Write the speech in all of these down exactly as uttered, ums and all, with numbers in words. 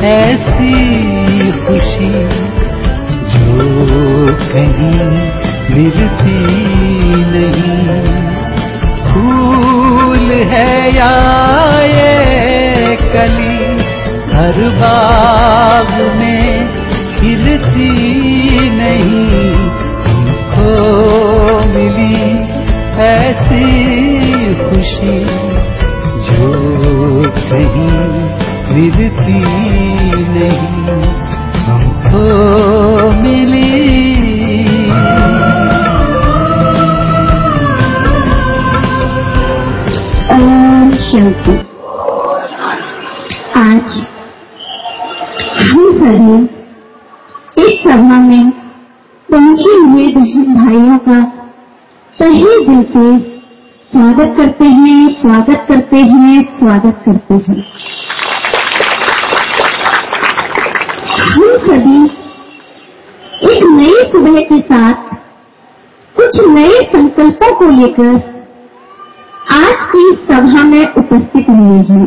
ऐसी खुशी जो कहीं मिलती नहीं। फूल है या ये कली हर बाग में खिलती नहीं। हमको मिली ऐसी खुशी जो कहीं मिलती नहीं, हमको मिली। ओम शांति। आज हम सभी इस सभा में पहुंचे हुए बहन भाइयों का तहे दिल से स्वागत करते हैं, स्वागत करते हैं, स्वागत करते हैं। हम सभी एक नई सुबह के साथ कुछ नए संकल्पों को लेकर आज की सभा में उपस्थित हुए हैं।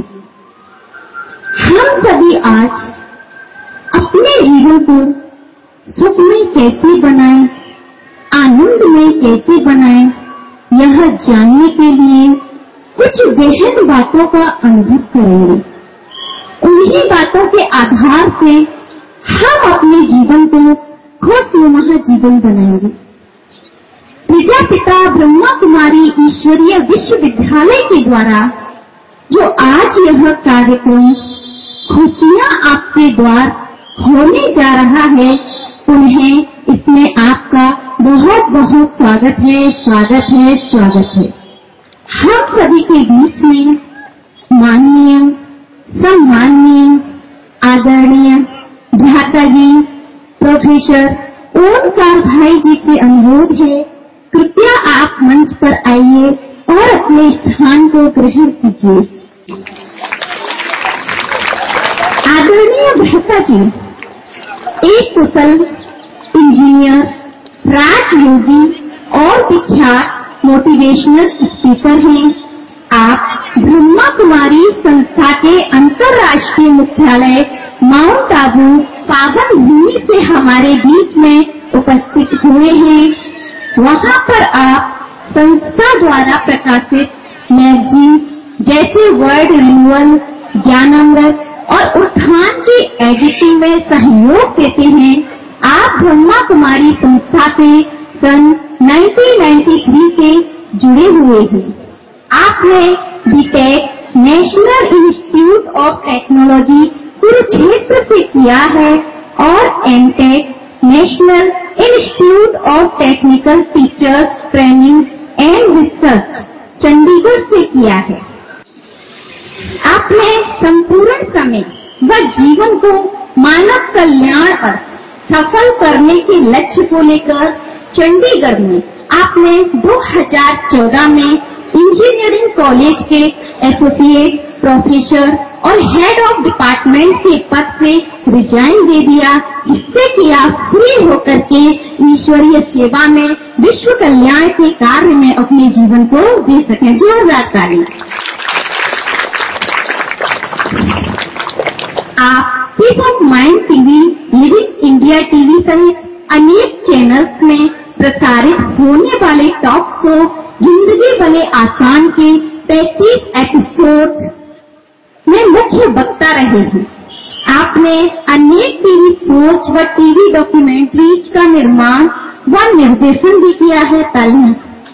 हम सभी आज अपने जीवन को सुखमय कैसे बनाएं, आनंदमय कैसे बनाएं, यह जानने के लिए कुछ गहन बातों का अनुभव करेंगे। उन्हीं बातों के आधार से हम अपने जीवन को खुशनुमा जीवन बनाएंगे। प्रजापिता ब्रह्मा कुमारी ईश्वरीय विश्वविद्यालय के द्वारा जो आज यह कार्यक्रम खुशियां आपके द्वार होने जा रहा है, उन्हें इसमें आपका बहुत बहुत स्वागत है, स्वागत है, स्वागत है। हम सभी के बीच में माननीय, सम्माननीय, आदरणीय भ्राता जी प्रोफेसर ओमकार भाई जी से अनुरोध है, कृपया आप मंच पर आइए और अपने स्थान को ग्रहण कीजिए। आदरणीय भ्राता जी एक कुशल इंजीनियर, राजयोगी और विख्यात मोटिवेशनल स्पीकर हैं। आप ब्रह्मा कुमारी संस्था के अंतर्राष्ट्रीय मुख्यालय माउंट आबू पावन भूमि से हमारे बीच में उपस्थित हुए हैं। वहां पर आप संस्था द्वारा प्रकाशित मैगजीन जैसे वर्ड रिन्यूअल, ज्ञानामृत और उत्थान की एडिटिंग में सहयोग देते हैं। आप ब्रह्मा कुमारी संस्था से सन उन्नीस सौ तिरानवे से जुड़े हुए हैं। आपने BTech National Institute of Technology Kurukshetra से किया है और MTech National Institute of Technical Teachers Training and Research Chandigarh से किया है। आपने संपूर्ण समय व जीवन को मानव कल्याण पर सफल करने के लक्ष्य को लेकर चंडीगढ़ में आपने दो हज़ार चौदह में इंजीनियरिंग कॉलेज के एसोसिएट प्रोफेसर और हेड ऑफ डिपार्टमेंट के पद से रिजाइन दे दिया, जिससे कि आप फ्री होकर के ईश्वरीय सेवा में विश्व कल्याण के कार्य में अपने जीवन को दे सकें। जोरदार ताली। आप Peace of Mind TV, Living India TV सहित अनेक चैनल्स में प्रसारित होने वाले टॉक शो जिंदगी बने आसान के पैंतीस एपिसोड में मुख्य वक्ता रहे हैं। आपने अनेक टीवी शोज व टीवी डॉक्यूमेंट्रीज का निर्माण व निर्देशन भी किया है। तालियां।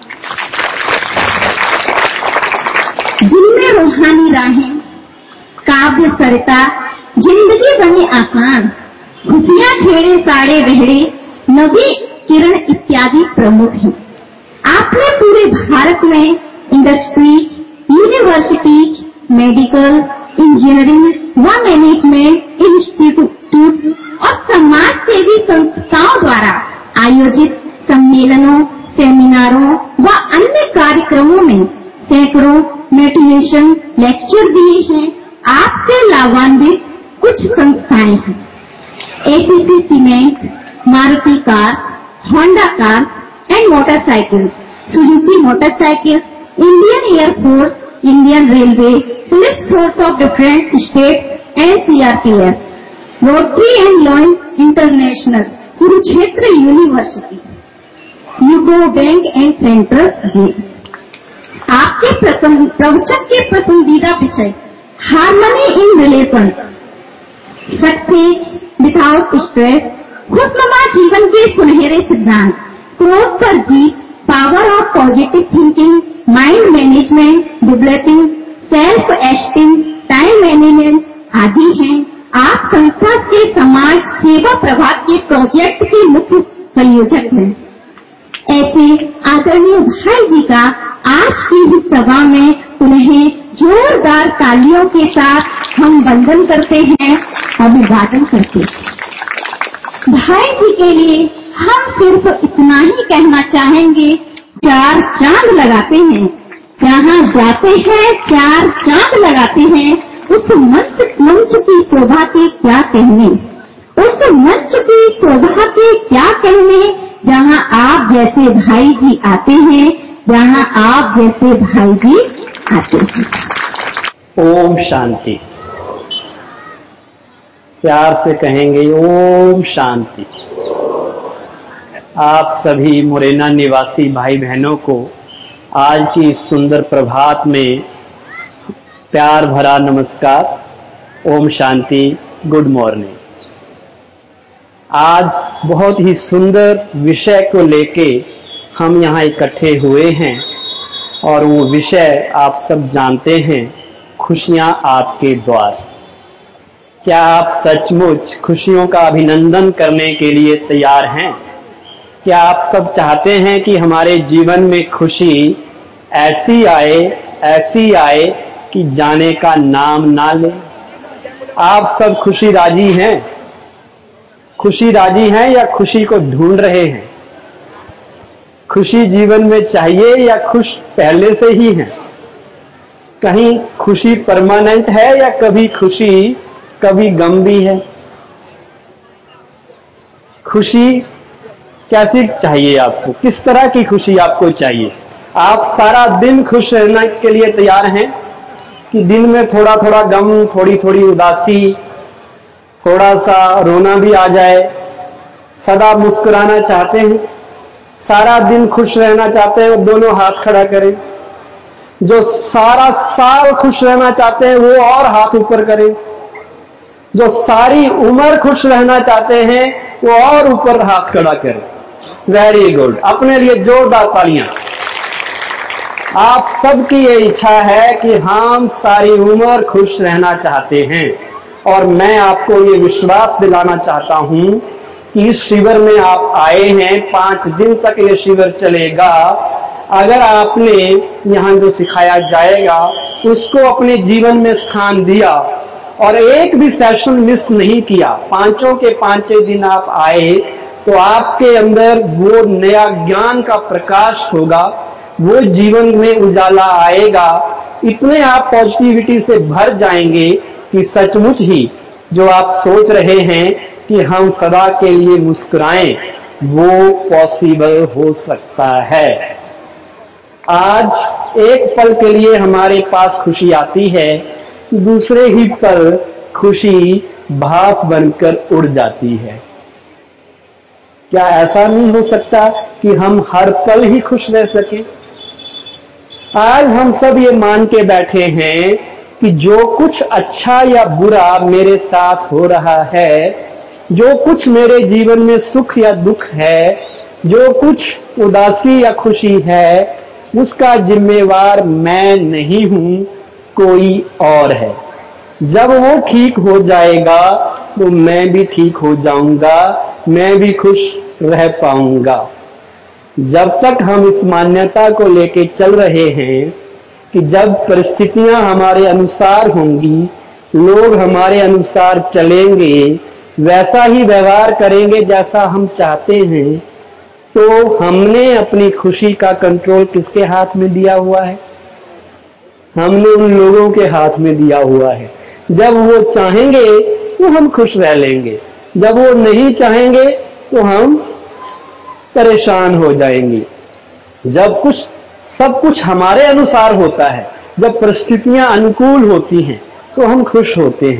जिनमें रूहानी राहें, काव्य सरिता, जिंदगी बनी आसान, खुशियां खेड़े साड़े बहड़े, नवी किरण इत्यादि प्रमुख हैं। आपने पूरे भारत में इंडस्ट्रीज, यूनिवर्सिटीज, मेडिकल, इंजीनियरिंग व मैनेजमेंट इंस्टीट्यूट और समाज सेवी संस्थाओं द्वारा आयोजित सम्मेलनों, सेमिनारों व अन्य कार्यक्रमों में सैकड़ों मोटिवेशन लेक्चर दिए हैं। आपसे लाभान्वित कुछ संस्थाएं हैं: ACC cement, Maruti cars, Honda cars and motorcycles, Suzuki motorcycles, Indian air force, Indian railway, police force of different state and CRPF, Rotary and Lions International, Kurukshetra University, UCO Bank and central जी। आपके प्रवचन के पसंदीदा विषय harmony in relation, success without stress, खुशनुमा जीवन के सुनहरे सिद्धांत, क्रोध पर जीत, power of positive thinking, mind management, developing self esteem, time management आदि हैं। आप संस्था के समाज सेवा प्रभाग के प्रोजेक्ट के मुख्य संयोजक हैं। ऐसे आदरणीय भाई जी का आज की इस सभा में उन्हें जोरदार तालियों के साथ हम वंदन करते हैं, अभिवादन करते हैं। भाई जी के लिए हम सिर्फ इतना ही कहना चाहेंगे, चार चांद लगाते हैं, जहाँ जाते हैं चार चांद लगाते हैं। उस मंच मंच की शोभा के क्या कहने, उस मंच की शोभा के क्या कहने, जहाँ आप जैसे भाई जी आते हैं, जहाँ आप जैसे भाई जी आते हैं। ओम शांति। प्यार से कहेंगे ओम शांति। आप सभी मुरैना निवासी भाई बहनों को आज की इस सुंदर प्रभात में प्यार भरा नमस्कार, ओम शांति, गुड मॉर्निंग। आज बहुत ही सुंदर विषय को लेके हम यहाँ इकट्ठे हुए हैं और वो विषय आप सब जानते हैं, खुशियाँ आपके द्वार। क्या आप सचमुच खुशियों का अभिनंदन करने के लिए तैयार हैं? क्या आप सब चाहते हैं कि हमारे जीवन में खुशी ऐसी आए ऐसी आए कि जाने का नाम ना ले? आप सब खुशी राजी हैं? खुशी राजी हैं या खुशी को ढूंढ रहे हैं? खुशी जीवन में चाहिए या खुश पहले से ही हैं? कहीं खुशी परमानेंट है या कभी खुशी कभी गम भी है? खुशी कैसी चाहिए आपको? किस तरह की खुशी आपको चाहिए? आप सारा दिन खुश रहने के लिए तैयार हैं कि दिन में थोड़ा थोड़ा गम, थोड़ी थोड़ी उदासी, थोड़ा सा रोना भी आ जाए? सदा मुस्कुराना चाहते हैं? सारा दिन खुश रहना चाहते हैं? दोनों हाथ खड़ा करें। जो सारा साल खुश रहना चाहते हैं वो और हाथ ऊपर करें। जो सारी उम्र खुश रहना चाहते हैं वो और ऊपर हाथ खड़ा करें। वेरी गुड, अपने लिए जोरदार तालियां। आप सबकी ये इच्छा है कि हम सारी उम्र खुश रहना चाहते हैं और मैं आपको ये विश्वास दिलाना चाहता हूं कि इस शिविर में आप आए हैं, पांच दिन तक ये शिविर चलेगा। अगर आपने यहाँ जो सिखाया जाएगा उसको अपने जीवन में स्थान दिया और एक भी सेशन मिस नहीं किया, पांचों के पांचों दिन आप आए, तो आपके अंदर वो नया ज्ञान का प्रकाश होगा, वो जीवन में उजाला आएगा। इतने आप पॉजिटिविटी से भर जाएंगे कि सचमुच ही जो आप सोच रहे हैं कि हम सदा के लिए मुस्कुराएं, वो पॉसिबल हो सकता है। आज एक पल के लिए हमारे पास खुशी आती है, दूसरे ही पल खुशी भाप बनकर उड़ जाती है। क्या ऐसा नहीं हो सकता कि हम हर पल ही खुश रह सकें? आज हम सब ये मान के बैठे हैं कि जो कुछ अच्छा या बुरा मेरे साथ हो रहा है, जो कुछ मेरे जीवन में सुख या दुख है, जो कुछ उदासी या खुशी है, उसका जिम्मेवार मैं नहीं हूं, कोई और है। जब वो ठीक हो जाएगा तो मैं भी ठीक हो जाऊंगा, मैं भी खुश रह पाऊंगा। जब तक हम इस मान्यता को लेके चल रहे हैं कि जब परिस्थितियां हमारे अनुसार होंगी, लोग हमारे अनुसार चलेंगे, वैसा ही व्यवहार करेंगे जैसा हम चाहते हैं, तो हमने अपनी खुशी का कंट्रोल किसके हाथ में दिया हुआ है? हमने उन लोगों के हाथ में दिया हुआ है। जब वो चाहेंगे तो हम खुश रह लेंगे, जब वो नहीं चाहेंगे तो हम परेशान हो जाएंगे। जब कुछ सब कुछ हमारे अनुसार होता है, जब परिस्थितियां अनुकूल होती हैं तो हम खुश होते हैं।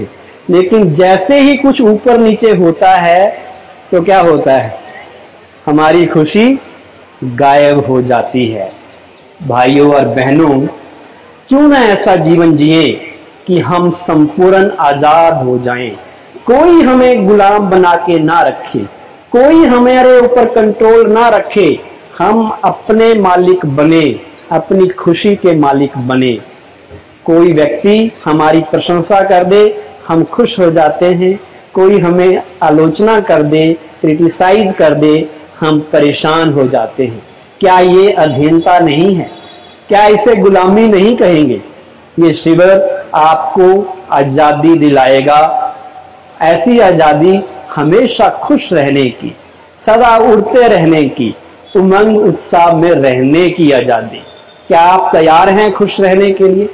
लेकिन जैसे ही कुछ ऊपर नीचे होता है तो क्या होता है, हमारी खुशी गायब हो जाती है। भाइयों और बहनों, क्यों ना ऐसा जीवन जिए कि हम संपूर्ण आजाद हो जाएं, कोई हमें गुलाम बना के ना रखे, कोई हमारे ऊपर कंट्रोल ना रखे, हम अपने मालिक बने, अपनी खुशी के मालिक बने। कोई व्यक्ति हमारी प्रशंसा कर दे, हम खुश हो जाते हैं, कोई हमें आलोचना कर दे, क्रिटिसाइज कर दे, हम परेशान हो जाते हैं। क्या ये अधीनता नहीं है? क्या इसे गुलामी नहीं कहेंगे? ये शिविर आपको आजादी दिलाएगा, ऐसी आजादी हमेशा खुश रहने की, सदा उड़ते रहने की, उमंग उत्साह में रहने की आजादी। क्या आप तैयार हैं खुश रहने के लिए?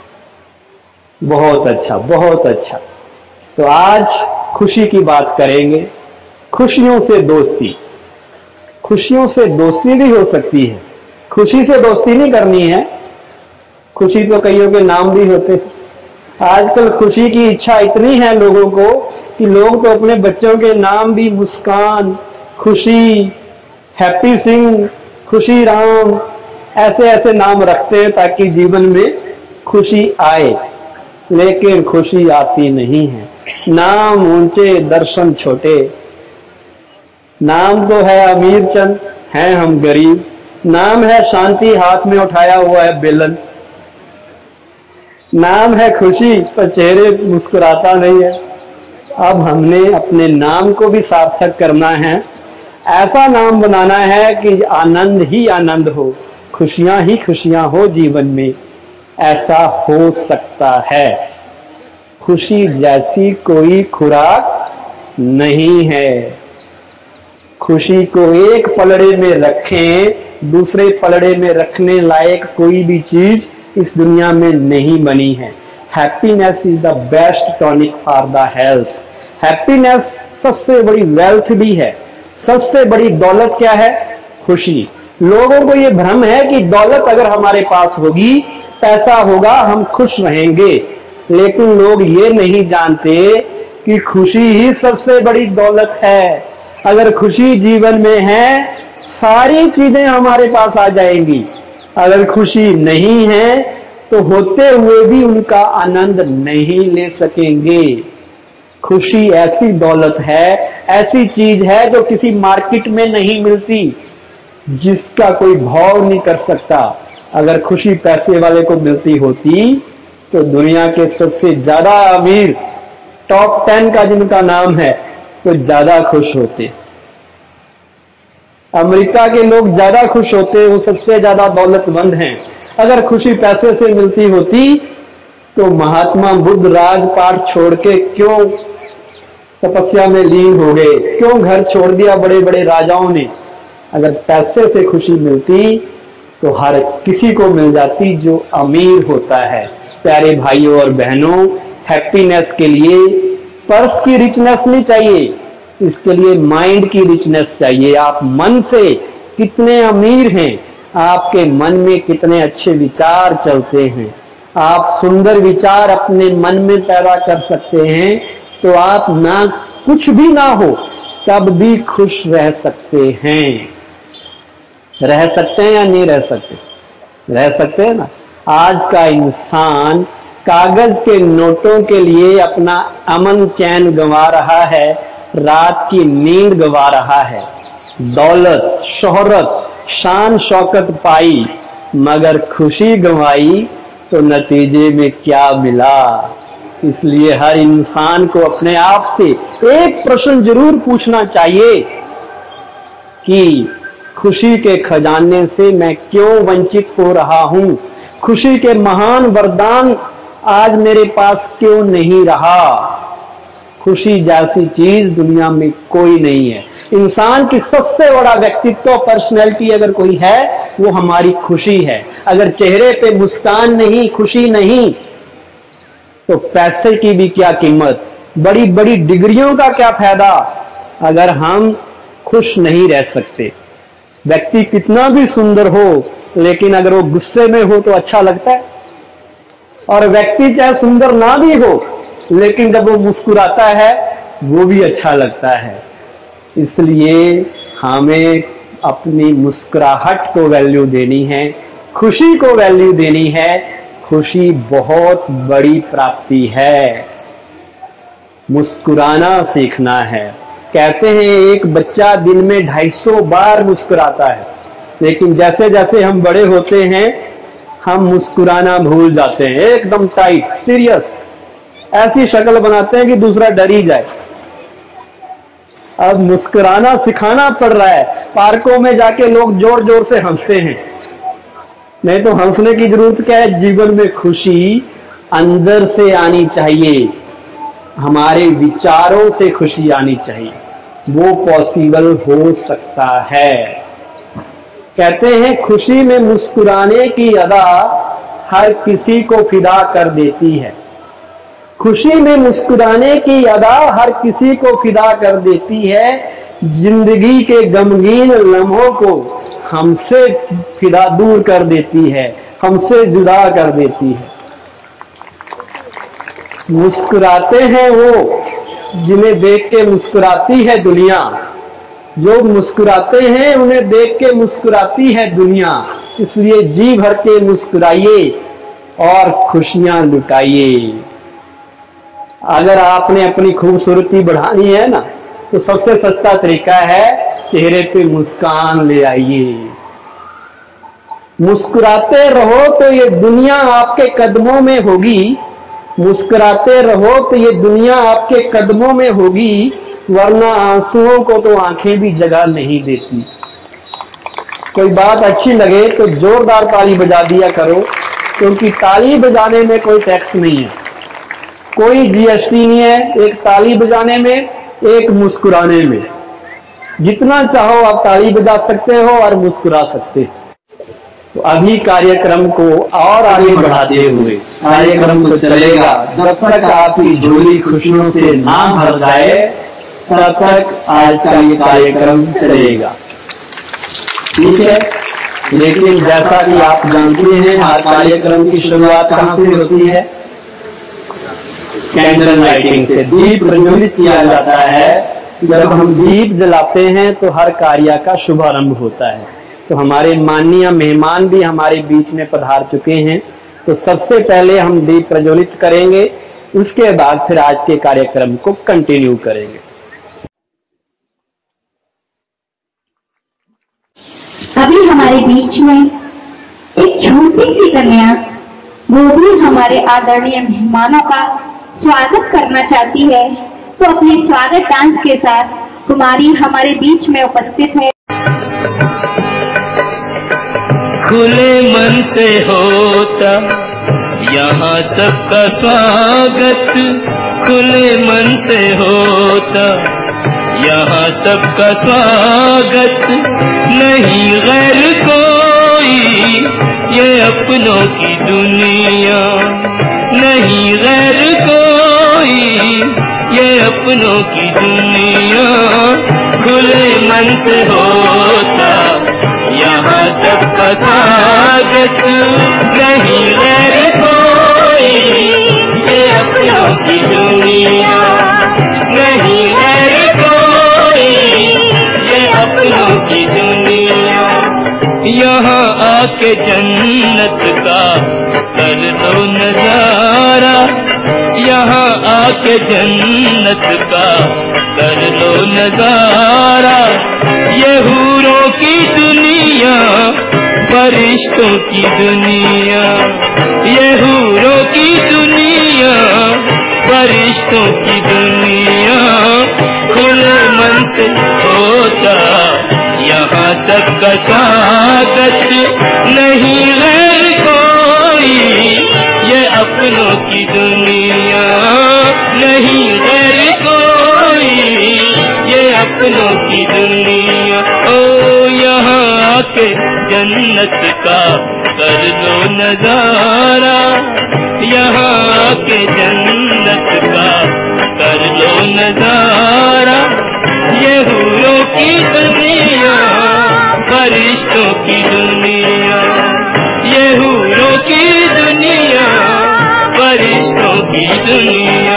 बहुत अच्छा, बहुत अच्छा। तो आज खुशी की बात करेंगे। खुशियों से दोस्ती, खुशियों से दोस्ती भी हो सकती है। खुशी से दोस्ती नहीं करनी है, खुशी तो कईयों के नाम भी होते। आजकल खुशी की इच्छा इतनी है लोगों को कि लोग तो अपने बच्चों के नाम भी मुस्कान, खुशी, हैप्पी सिंह, खुशी राम, ऐसे ऐसे नाम रखते हैं ताकि जीवन में खुशी आए, लेकिन खुशी आती नहीं है। नाम ऊंचे, दर्शन छोटे। नाम तो है अमीर चंद, हैं हम गरीब। नाम है शांति, हाथ में उठाया हुआ है बेलन। नाम है खुशी, पर चेहरे मुस्कुराता नहीं है। अब हमने अपने नाम को भी सार्थक करना है, ऐसा नाम बनाना है कि आनंद ही आनंद हो, खुशियां ही खुशियां हो जीवन में। ऐसा हो सकता है। खुशी जैसी कोई खुराक नहीं है। खुशी को एक पलड़े में रखें, दूसरे पलड़े में रखने लायक कोई भी चीज इस दुनिया में नहीं बनी है। Happiness is the best tonic for the health. Happiness सबसे बड़ी वेल्थ भी है। सबसे बड़ी दौलत क्या है? खुशी। लोगों को ये भ्रम है कि दौलत अगर हमारे पास होगी, पैसा होगा, हम खुश रहेंगे, लेकिन लोग ये नहीं जानते कि खुशी ही सबसे बड़ी दौलत है। अगर खुशी जीवन में है, सारी चीजें हमारे पास आ जाएंगी। अगर खुशी नहीं है तो होते हुए भी उनका आनंद नहीं ले सकेंगे। खुशी ऐसी दौलत है, ऐसी चीज है जो किसी मार्केट में नहीं मिलती, जिसका कोई भाव नहीं कर सकता। अगर खुशी पैसे वाले को मिलती होती तो दुनिया के सबसे ज्यादा अमीर, टॉप टेन का जिनका नाम है, तो ज्यादा खुश होते। अमेरिका के लोग ज्यादा खुश होते, वो सबसे ज्यादा दौलतमंद हैं। अगर खुशी पैसे से मिलती होती तो महात्मा बुद्ध राजपाट छोड़ के क्यों तपस्या में लीन हो गए, क्यों घर छोड़ दिया बड़े बड़े राजाओं ने। अगर पैसे से खुशी मिलती तो हर किसी को मिल जाती जो अमीर होता है। प्यारे भाइयों और बहनों, हैप्पीनेस के लिए पर्स की रिचनेस नहीं चाहिए, इसके लिए माइंड की रिचनेस चाहिए। आप मन से कितने अमीर हैं, आपके मन में कितने अच्छे विचार चलते हैं। आप सुंदर विचार अपने मन में पैदा कर सकते हैं, तो आप ना कुछ भी ना हो तब भी खुश रह सकते हैं। रह सकते हैं या नहीं रह सकते? रह सकते हैं ना। आज का इंसान कागज के नोटों के लिए अपना अमन चैन गंवा रहा है, रात की नींद गंवा रहा है। दौलत, शोहरत, शान शौकत पाई, मगर खुशी गंवाई तो नतीजे में क्या मिला। इसलिए हर इंसान को अपने आप से एक प्रश्न जरूर पूछना चाहिए कि खुशी के खजाने से मैं क्यों वंचित हो रहा हूं? खुशी के महान वरदान आज मेरे पास क्यों नहीं रहा? खुशी जैसी चीज दुनिया में कोई नहीं है। इंसान की सबसे बड़ा व्यक्तित्व, पर्सनैलिटी अगर कोई है, वो हमारी खुशी है। अगर चेहरे पे मुस्कान नहीं, खुशी नहीं, तो पैसे की भी क्या कीमत, बड़ी बड़ी डिग्रियों का क्या फायदा अगर हम खुश नहीं रह सकते। व्यक्ति कितना भी सुंदर हो, लेकिन अगर वो गुस्से में हो तो अच्छा लगता है। और व्यक्ति चाहे सुंदर ना भी हो, लेकिन जब वो मुस्कुराता है वो भी अच्छा लगता है। इसलिए हमें अपनी मुस्कुराहट को वैल्यू देनी है, खुशी को वैल्यू देनी है। खुशी बहुत बड़ी प्राप्ति है। मुस्कुराना सीखना है। कहते हैं एक बच्चा दिन में ढाई सौ बार मुस्कुराता है, लेकिन जैसे जैसे हम बड़े होते हैं हम मुस्कुराना भूल जाते हैं। एकदम टाइट, सीरियस, ऐसी शक्ल बनाते हैं कि दूसरा डर ही जाए। अब मुस्कुराना सिखाना पड़ रहा है। पार्कों में जाके लोग जोर जोर से हंसते हैं, नहीं तो हंसने की जरूरत क्या है? जीवन में खुशी अंदर से आनी चाहिए, हमारे विचारों से खुशी आनी चाहिए, वो पॉसिबल हो सकता है। कहते हैं खुशी में मुस्कुराने की अदा हर किसी को फिदा कर देती है। खुशी में मुस्कुराने की अदा हर किसी को फिदा कर देती है। जिंदगी के गमगीन लम्हों को हमसे फिदा दूर कर देती है, हमसे जुदा कर देती है। मुस्कुराते हैं वो जिन्हें देख के मुस्कुराती है दुनिया। जो मुस्कुराते हैं उन्हें देख के मुस्कुराती है दुनिया। इसलिए जी भर के मुस्कुराइए और खुशियां लुटाइए। अगर आपने अपनी खूबसूरती बढ़ानी है ना, तो सबसे सस्ता तरीका है चेहरे पे मुस्कान ले आइए। मुस्कुराते रहो तो ये दुनिया आपके कदमों में होगी। मुस्कुराते रहो तो ये दुनिया आपके कदमों में होगी, वरना आंसुओं को तो आंखें भी जगह नहीं देती। कोई बात अच्छी लगे तो जोरदार ताली बजा दिया करो, क्योंकि ताली बजाने में कोई टैक्स नहीं है, कोई जीएसटी नहीं है। एक ताली बजाने में, एक मुस्कुराने में। जितना चाहो आप ताली बजा सकते हो और मुस्कुरा सकते हो। तो अभी कार्यक्रम को और आगे बढ़ाते हुए कार्यक्रम तो चलेगा, जब तक आपकी झोली खुशियों से ना भर जाए तब तक आज का ये कार्यक्रम चलेगा। ठीक है, लेकिन जैसा कि आप जानते हैं हर कार्यक्रम की शुरुआत कहां से होती है? कैंडल लाइटिंग से। दीप प्रज्वलित किया जाता है। जब हम दीप जलाते हैं तो हर कार्य का शुभारंभ होता है। तो हमारे माननीय मेहमान भी हमारे बीच में पधार चुके हैं। तो सबसे पहले हम दीप प्रज्वलित करेंगे, उसके बाद फिर आज के कार्यक्रम को कंटिन्यू करेंगे। अभी हमारे बीच में एक छोटी सी कन्या, वो भी हमारे आदरणीय मेहमानों का स्वागत करना चाहती है। तो अपने स्वागत डांस के साथ कुमारी हमारे बीच में उपस्थित है। खुले मन से होता यहाँ सबका स्वागत, खुले मन से होता यहाँ सबका स्वागत। नहीं गैर कोई ये अपनों की दुनिया, नहीं गैर कोई ये अपनों की दुनिया। खुले मन से होता यहाँ सबका स्वागत, नहीं गैर कोई ये अपनों की दुनिया, नहीं गैर कोई ये अपनों की दुनिया। यहाँ आके जन्नत का कर लो नजारा, यहाँ आके जन्नत का कर लो नजारा। ये हूरों की दुनिया, फरिश्तों की दुनिया, ये हूरों की दुनिया, फरिश्तों की दुनिया। खुले मन से होता यहाँ सबका स्वागत, नहीं गैर कोई ये अपनों की दुनिया, नहीं गैर कोई ये अपनों की दुनिया। ओ यहाँ आके जन्नत का कर लो नजारा, यहाँ आके जन्नत का कर लो नजारा। ये हूरों की दुनिया, फरिश्तों की दुनिया, ये हूरों की दुनिया, फरिश्तों की दुनिया।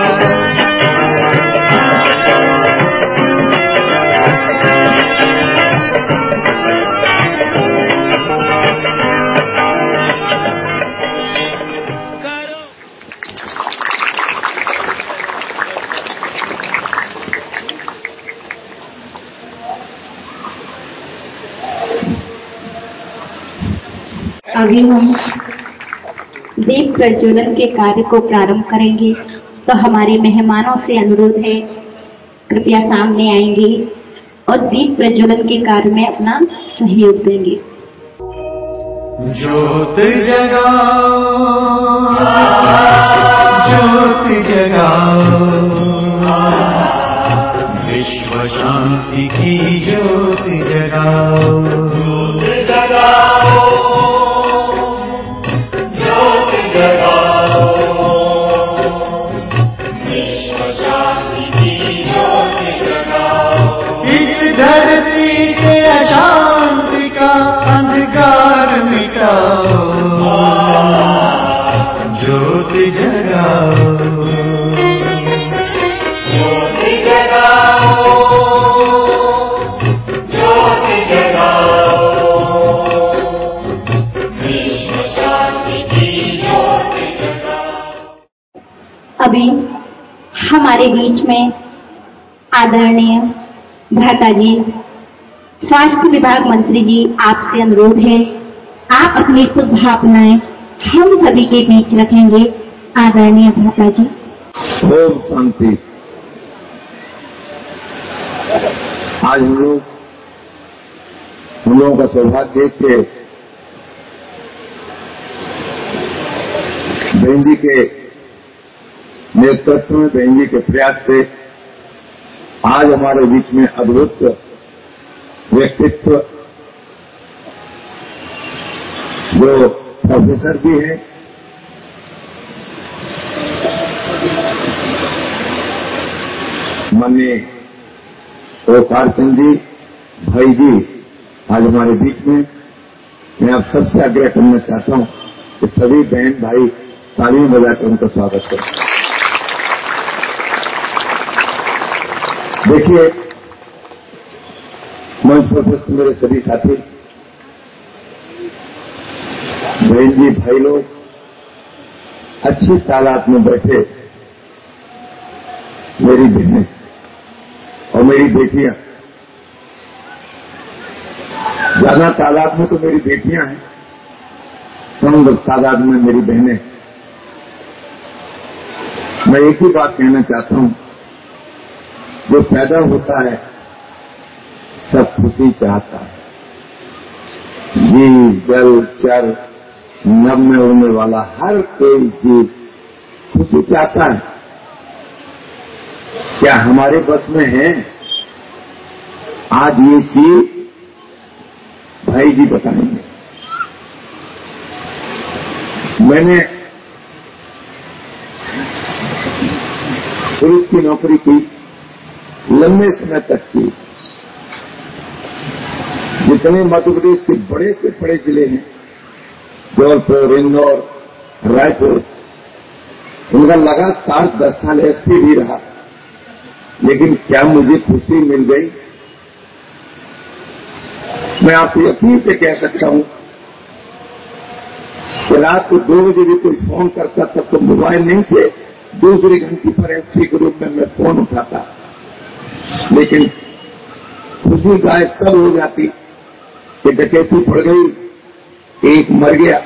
अभी हम दीप प्रज्वलन के कार्य को प्रारंभ करेंगे, तो हमारे मेहमानों से अनुरोध है कृपया सामने आएंगे और दीप प्रज्वलन के कार्य में अपना सहयोग देंगे। ज्योत जगाओ, ज्योत जगाओ, विश्व शांति की ज्योत जगाओ, ज्योत जगाओ, ज्योत जगाओ, विश्व शांति की ज्योत जगाओ। इस धरती के अशांति का अंधकार मिटाओ, ज्योत जगाओ, ज्योत जगाओ, ज्योत जगाओ, विश्व शांति की ज्योत जगाओ। अभी हमारे बीच में आदरणीय भ्राता जी, स्वास्थ्य विभाग मंत्री जी, आपसे अनुरोध है आप अपनी शुभ भावनाएं हम सभी के बीच रखेंगे। आदरणीय भ्राता जी। ओम शांति। आज हम लोग हम लोगों का सौभाग्य के बहन जी के नेतृत्व में, बहन जी के प्रयास से आज हमारे बीच में अद्भुत व्यक्तित्व जो प्रोफेसर भी हैं, माननीय ओकार चंद जी, भाई जी आज हमारे बीच में। मैं आप सबसे आग्रह करना चाहता हूं कि सभी बहन भाई तालियां बजाकर उनका स्वागत करें। देखिए, मंच पर उपस्थित मेरे सभी साथी, बहन जी, भाई लोग अच्छी तादाद में बैठे, मेरी बहनें और मेरी बेटियां, ज्यादा तादाद में तो मेरी बेटियां हैं, कम तादाद में मेरी बहनें। मैं एक ही बात कहना चाहता हूं, जो पैदा होता है सब खुशी चाहता है। जीव, जल, चर, नभ में उड़ने वाला हर कोई जीव खुशी चाहता है। क्या हमारे बस में है आज ये चीज? भाई जी बताएंगे। मैंने पुलिस की नौकरी की, लंबे समय तक की। जितने मध्य प्रदेश के बड़े से बड़े जिले हैं, जबलपुर, इंदौर, रायपुर, उनका लगातार दस साल एसपी भी रहा। लेकिन क्या मुझे खुशी मिल गई? मैं आपको यकीन से कह सकता हूं कि रात को दो बजे भी कोई फोन करता, तब तो मोबाइल नहीं थे, दूसरी घंटी पर एसपी के रूप में मैं फोन उठाता। लेकिन खुशी गायब तब हो जाती कि डकैती पड़ गई, एक मर गया।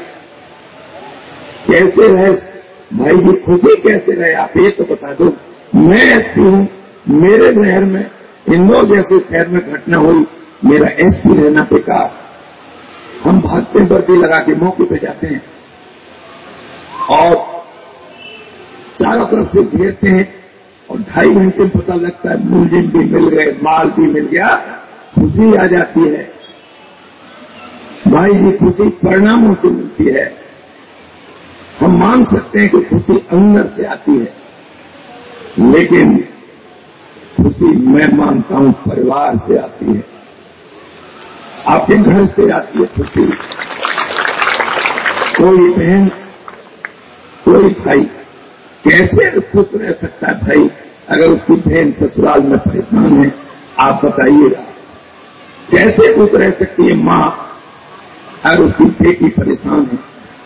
कैसे रहे भाई जी, खुशी कैसे रहे आप ये तो बता दो। मैं एसपी हूं, मेरे शहर में, इंदौर जैसे शहर में घटना हुई, मेरा एसपी रहना बेकार। हम भागते वर्दी लगा के मौके पे जाते हैं और चारों तरफ से घेरते हैं और ढाई घंटे में पता लगता है मुलजिम भी मिल गए, माल भी मिल गया। खुशी आ जाती है भाई जी, खुशी परिणामों से मिलती है। हम मान सकते हैं कि खुशी अंदर से आती है, लेकिन खुशी मैं मानता हूं परिवार से आती है, आपके घर से आती है खुशी। कोई बहन, कोई भाई कैसे खुश रह सकता है भाई अगर उसकी बहन ससुराल में परेशान है? आप बताइएगा, कैसे खुश रह सकती है माँ अगर उसकी बेटी परेशान है?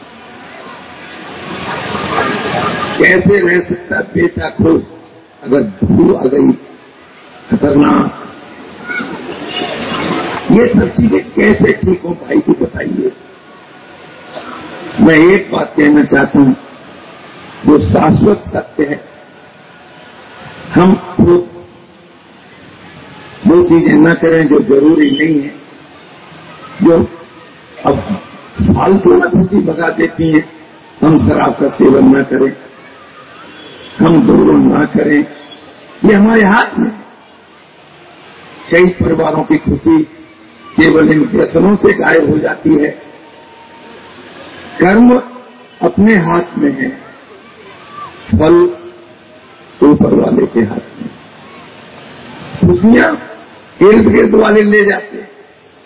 कैसे रह सकता है बेटा खुश अगर धूल आ गई खतरनाक? ये सब चीजें कैसे ठीक हो भाई को बताइए। मैं एक बात कहना चाहता हूं, जो शाश्वत सत्य है, हम खुद वो चीजें न करें जो जरूरी नहीं है, जो अब फालतू में खुशी भगा देती है। हम शराब का सेवन न करें, हम दुर्गुण न करें, ये हमारे हाथ में। कई परिवारों की खुशी केवल इन व्यसनों से गायब हो जाती है। कर्म अपने हाथ में है, फल ऊपर वाले के हाथ में। खुशियां इर्द गिर्द वाले ले जाते हैं।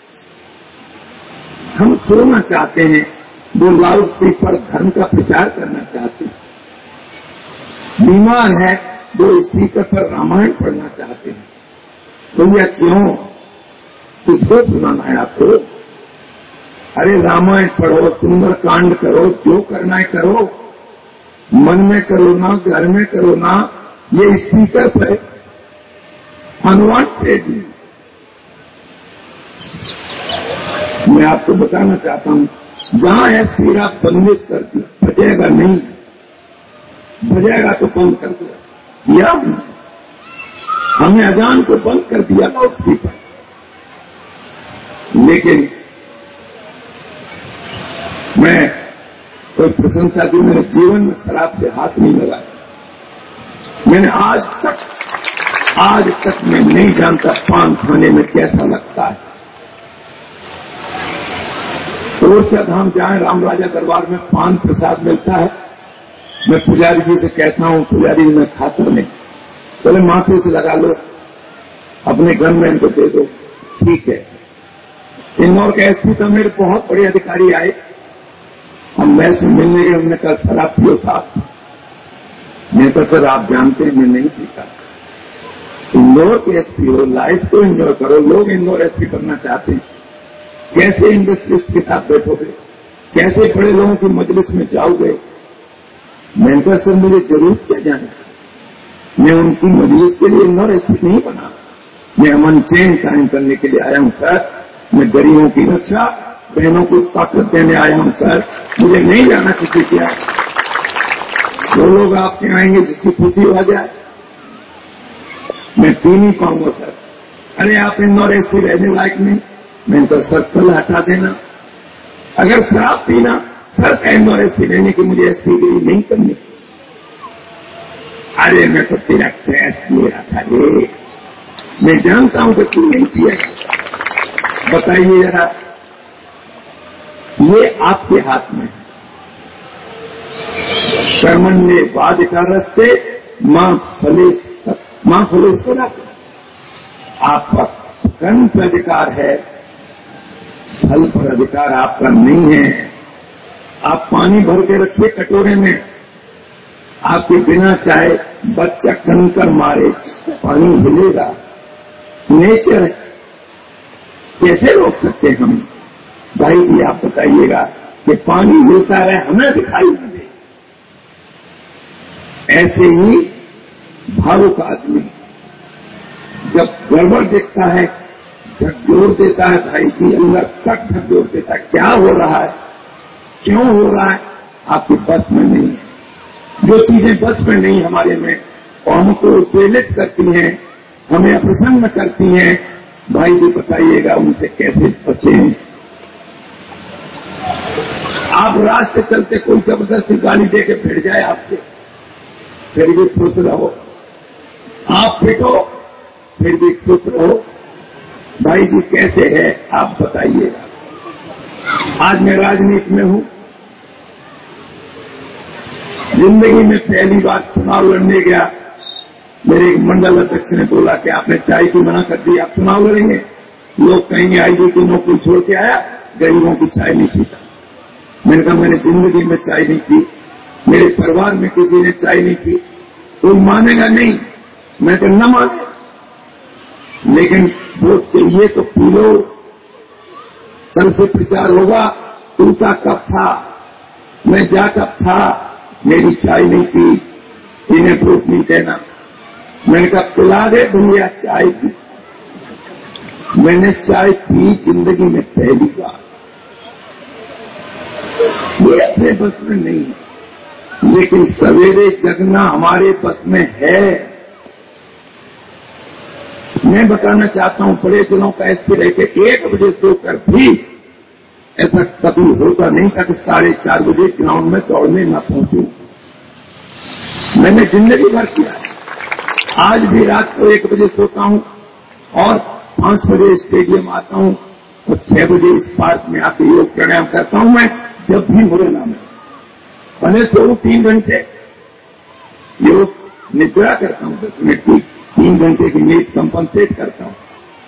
हम सोना चाहते हैं, वो लाउड स्पीकर धर्म का प्रचार करना चाहते हैं। बीमार है, वो स्पीकर पर रामायण पढ़ना चाहते हैं। भैया क्यों? किसको सुनाना है आपको? अरे रामायण पढ़ो, सुंदर कांड करो, जो करना है करो, मन में करो ना, घर में करो ना, ये स्पीकर पर अनवांटेड। मैं आपको बताना चाहता हूं, जहां एसपी आप बंदिश कर दी, बजेगा नहीं, बजेगा तो बंद कर दो। या हमने अजान को बंद कर दिया लाउड स्पीकर, लेकिन मैं कोई प्रशंसा की, मेरे जीवन में शराब से हाथ नहीं लगाया। मैंने आज तक आज तक मैं नहीं जानता पान खाने में कैसा लगता है। ओरछा धाम जाए, रामराजा दरबार में पान प्रसाद मिलता है। मैं पुजारी जी से कहता हूं, पुजारी जी मैं खाता नहीं, बोले माथे से लगा लो, अपने गनमैन को दे दो। ठीक है। इंदौर के एसपी था, मेरे बहुत बड़े अधिकारी आए, हम मैं से मिलने गए। हमने कहा शराब पियो साहब। मैं तो सर आप जानते हैं मैं नहीं पीता। इंदौर के एसपी हो, लाइफ को एंजॉय करो। लोग इंदौर एसपी करना चाहते हैं। कैसे इंडस्ट्रिस्ट के साथ बैठोगे? कैसे बड़े लोगों की मजलिस में जाओगे? मैंने कहा सर मुझे जरूरत क्या जाने, मैं उनकी मजलिस के लिए इंदौर एसपी नहीं बना। मैं अमन चैन कायम करने के लिए आया हूं सर। मैं गरीबों की रक्षा, बहनों को ताकत देने आया हूं सर। मुझे नहीं जाना किसी के यहाँ। जो लोग आपके आएंगे जिसकी खुशी हो जाए, मैं पी नहीं पाऊंगा सर। अरे आप इंदौर एसपी रहने लायक नहीं। मैंने तो सर कल हटा देना। अगर शराब पीना शर्त है इंदौर एसपी रहने की, मुझे एसपी गिरी नहीं करनी। अरे मैं तो तेरा टेस्ट ले रहा था रे, मैं जानता हूं कि तू नहीं पिएगा। बताइए जरा, ये आपके हाथ में है। कर्मण्य वाधिकारस्ते मां फलेश मां फलेश को लाते। आपका कर्म पर अधिकार है, फल पर अधिकार आपका नहीं है। आप पानी भर के रखिए कटोरे में, आपके बिना चाहे बच्चा कंकर मारे पानी हिलेगा। नेचर है, कैसे रोक सकते हैं हम? भाई जी आप बताइएगा कि पानी हिलता रहे, हमें दिखाई न दे। ऐसे ही भावुक आदमी जब गड़बड़ देखता है झकझोर देता है। भाई जी अंदर तक झकझोर देता है। क्या हो रहा है, क्यों हो रहा है, आपके बस में नहीं है। जो चीजें बस में नहीं हमारे में, और हमको उत्तेजित करती हैं, हमें अप्रसन्न करती हैं, भाई जी बताइएगा उनसे कैसे बचें? आप रास्ते चलते कोई जबरदस्ती गाली दे के भिड़ जाए आपसे, फिर भी खुश रहो। आप पिटो फिर भी खुश रहो। भाई जी कैसे है आप बताइएगा। आज मैं राजनीति में हूं, जिंदगी में पहली बार चुनाव लड़ने गया। मेरे एक मंडल अध्यक्ष ने बोला कि आपने चाय की मना कर दी, आप चुनाव लड़ेंगे? लोग कहेंगे आई जी की नौकरी छोड़ के आया, गरीबों की चाय नहीं पीता। मैंने कहा मैंने जिंदगी में चाय नहीं पी, मेरे परिवार में किसी ने चाय नहीं पी, कोई मानेगा नहीं, मैं तो न माने, लेकिन वो चाहिए तो पी लो। कल से प्रचार होगा, उनका कब था, मैं जा कब था, मेरी चाय नहीं पी, इन्हें वोट नहीं देना। मैंने कहा पिला दे भैया चाय पी। मैंने चाय पी जिंदगी में पहली बार। ये अपने बस में नहीं है, लेकिन सवेरे जगना हमारे बस में है। मैं बताना चाहता हूं, बड़े दिनों का एसपी रह के एक बजे सोकर भी ऐसा कभी होता नहीं था कि साढ़े चार बजे ग्राउंड में दौड़ने न पहुंचूं। मैंने जिंदगी भर किया। आज भी रात को एक बजे सोता हूं और पांच बजे स्टेडियम आता हूं और छह बजे इस पार्क में आके योग प्राणायाम करता हूं। मैं जब भी मुरैना में बने सोऊं तीन घंटे योग निद्रा करता हूं, दस मिनट की, तीन घंटे की नींद कंपनसेट करता हूं।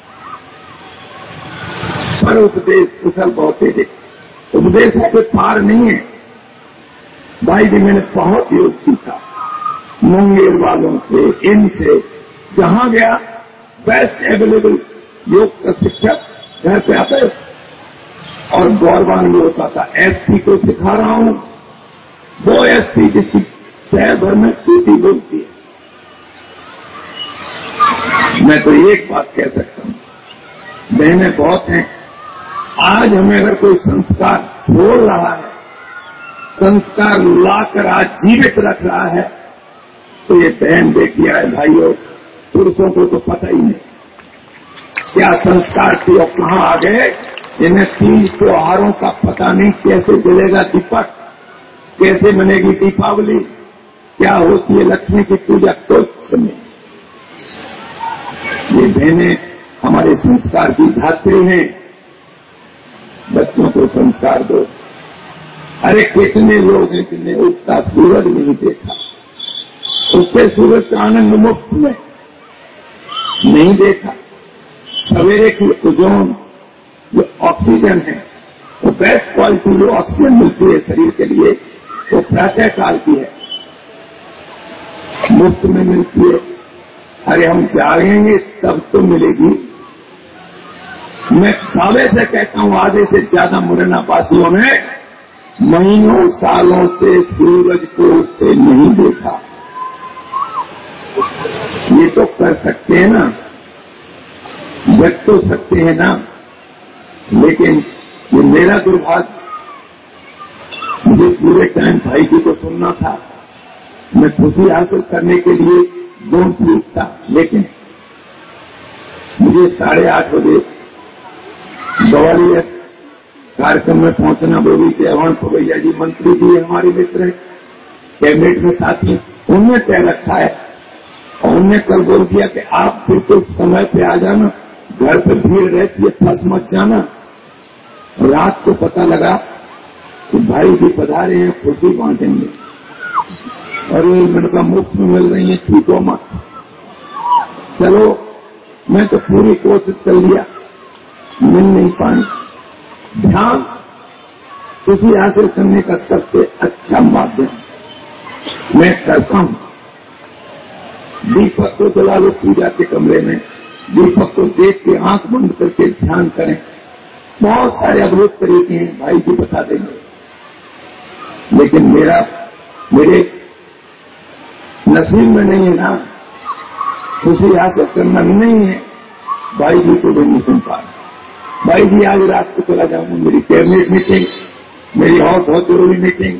पर उपदेश कुशल बहुत ही उपदेशों के पार नहीं है भाई जी। मैंने बहुत योग सीखा मुंगेर वालों से, इनसे, जहां गया बेस्ट अवेलेबल योग का शिक्षक घर पे आता है और गौरवान में होता था। एसपी को सिखा रहा हूं, वो एसपी जिसकी शहर भर में टूटी बोलती है। मैं तो एक बात कह सकता हूं, बहनें बहुत हैं, आज हमें अगर कोई संस्कार छोड़ रहा है, संस्कार लाकर आज जीवित रख रहा है, तो ये बहन बेटियां है भाइयों। पुरुषों को तो पता ही नहीं क्या संस्कार थे और कहां आ गए। इन्हें तीन त्योहारों का पता नहीं, कैसे जलेगा दीपक, कैसे बनेगी दीपावली, क्या होती है लक्ष्मी की पूजा, कुछ नहीं। ये बहनें हमारे संस्कार की धात्री हैं। बच्चों को संस्कार दो। अरे कितने लोग हैं जिन्हें उगता सूरज नहीं देखा, उगते सूरज का आनंद मुफ्त में नहीं देखा। सवेरे की ओजोन जो ऑक्सीजन है, वो बेस्ट क्वालिटी जो ऑक्सीजन मिलती है शरीर के लिए, वो प्रातः काल की है, मुफ्त में मिलती है। अरे हम जागेंगे तब तो मिलेगी। मैं दावे से कहता हूं, आधे से ज्यादा मुरैना वासियों ने महीनों सालों से सूरज को उगते नहीं देखा। ये तो कर सकते हैं ना, जग तो सकते हैं ना, लेकिन ये मेरा दुर्भाग्य, मुझे पूरे टाइम भाई जी को सुनना था। मैं खुशी हासिल करने के लिए गुण सीखता, लेकिन मुझे साढ़े आठ बजे ग्वालियर कार्यक्रम में पहुंचना, वो भी जयवंत भैया जी मंत्री जी हमारे मित्र हैं, कैबिनेट में साथी, उनने तय रखा है और उनने कल बोल दिया कि आप बिल्कुल समय पे आ जाना, घर पे भीड़ रहती है, फंस मत जाना। रात को पता लगा कि भाई जी पधारे हैं, खुशी बांटेंगे, और ये मैंने मुफ्त में मिल रही है, ठीक हो मत। चलो मैं तो पूरी कोशिश कर लिया, मिल नहीं पाई। ध्यान खुशी हासिल करने का सबसे अच्छा माध्यम मैं करता हूं। दीपक को जला लो पूजा के कमरे में, दीपक को देख के आंख बंद करके ध्यान करें। बहुत सारे अद्भुत तरीके हैं, भाई जी बता देंगे, लेकिन मेरा मेरे नसीब में नहीं है ना, खुशी हासिल करना नहीं है। भाई जी को भी नहीं सुन पा रहा। भाई जी आज रात को चला जाऊंगा, मेरी कैबिनेट मीटिंग, मेरी और बहुत जरूरी मीटिंग,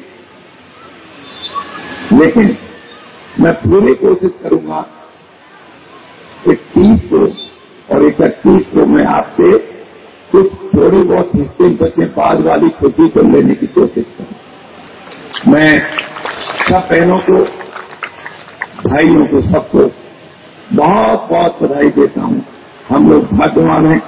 लेकिन मैं पूरी कोशिश करूंगा इकतीस को और इकतीस को मैं आपसे कुछ थोड़ी बहुत हिस्से बचे बाद वाली खुशी को लेने की कोशिश करूं। मैं सब बहनों को, भाइयों को, सबको बहुत बहुत बधाई देता हूं। हम लोग भाग्यवान हैं,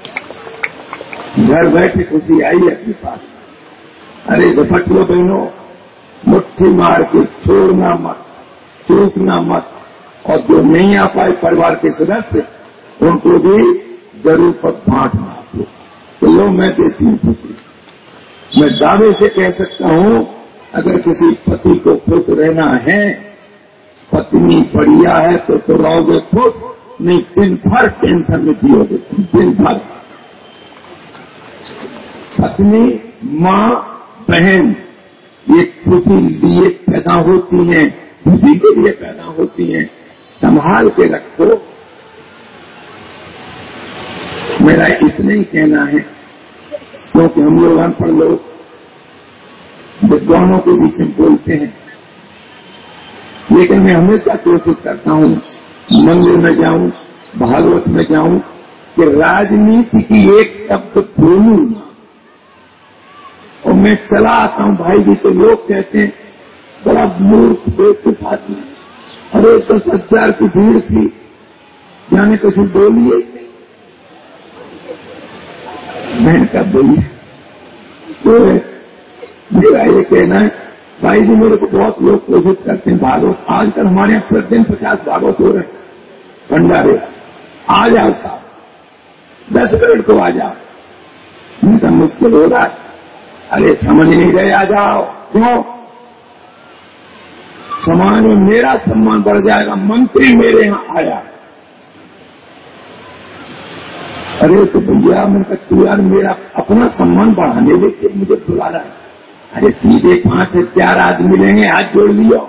घर बैठे खुशी आई है अपने पास। अरे झपट लो बहनों, मुट्ठी मार के छोड़ना मत, चूकना मत, और जो नहीं आ पाए परिवार के सदस्य, उनको भी जरूर पर बांटना आपको। तो लो मैं देती हूं खुशी। मैं दावे से कह सकता हूं अगर किसी पति को खुश रहना है, पत्नी बढ़िया है तो तो रहोगे खुश, नहीं दिन भर टेंशन में जियोगे तुम, दिन भर। पत्नी, माँ, बहन ये खुशी लिए पैदा होती हैं, खुशी के लिए पैदा होती हैं, संभाल के रखो। मेरा इतना ही कहना है, क्योंकि हम लोग अनपढ़ लोग विद्वानों के बीच में बोलते हैं, लेकिन मैं हमेशा कोशिश करता हूँ मंदिर में जाऊं, भागवत में जाऊं, कि राजनीति की एक शब्द बोलूं ना। और मैं चला आता हूं भाई जी, तो लोग कहते हैं बड़ा मूर्ख बेवकूफ आदमी, अरे दस हजार की भीड़ थी, जाने कुछ बोलिए बहन का बोलिए। तो मेरा ये कहना है भाई जी, मेरे को बहुत लोग कोशिश करते हैं भागवत, आजकल हमारे यहाँ प्रतिदिन पचास भागवत हो रहे हैं भंडारे, आ जाओ साहब, दस मिनट को आ जाओ। उनका मुश्किल हो रहा है, अरे समझ नहीं गए, आ जाओ। क्यों? समाज में मेरा सम्मान बढ़ जाएगा, मंत्री मेरे यहाँ आया। अरे तो भैया मैंने कहा तू यार मेरा अपना सम्मान बढ़ाने लेके मुझे बुला रहा है। अरे सीधे पांच से चार आदमी मिलेंगे, हाथ जोड़ लियो।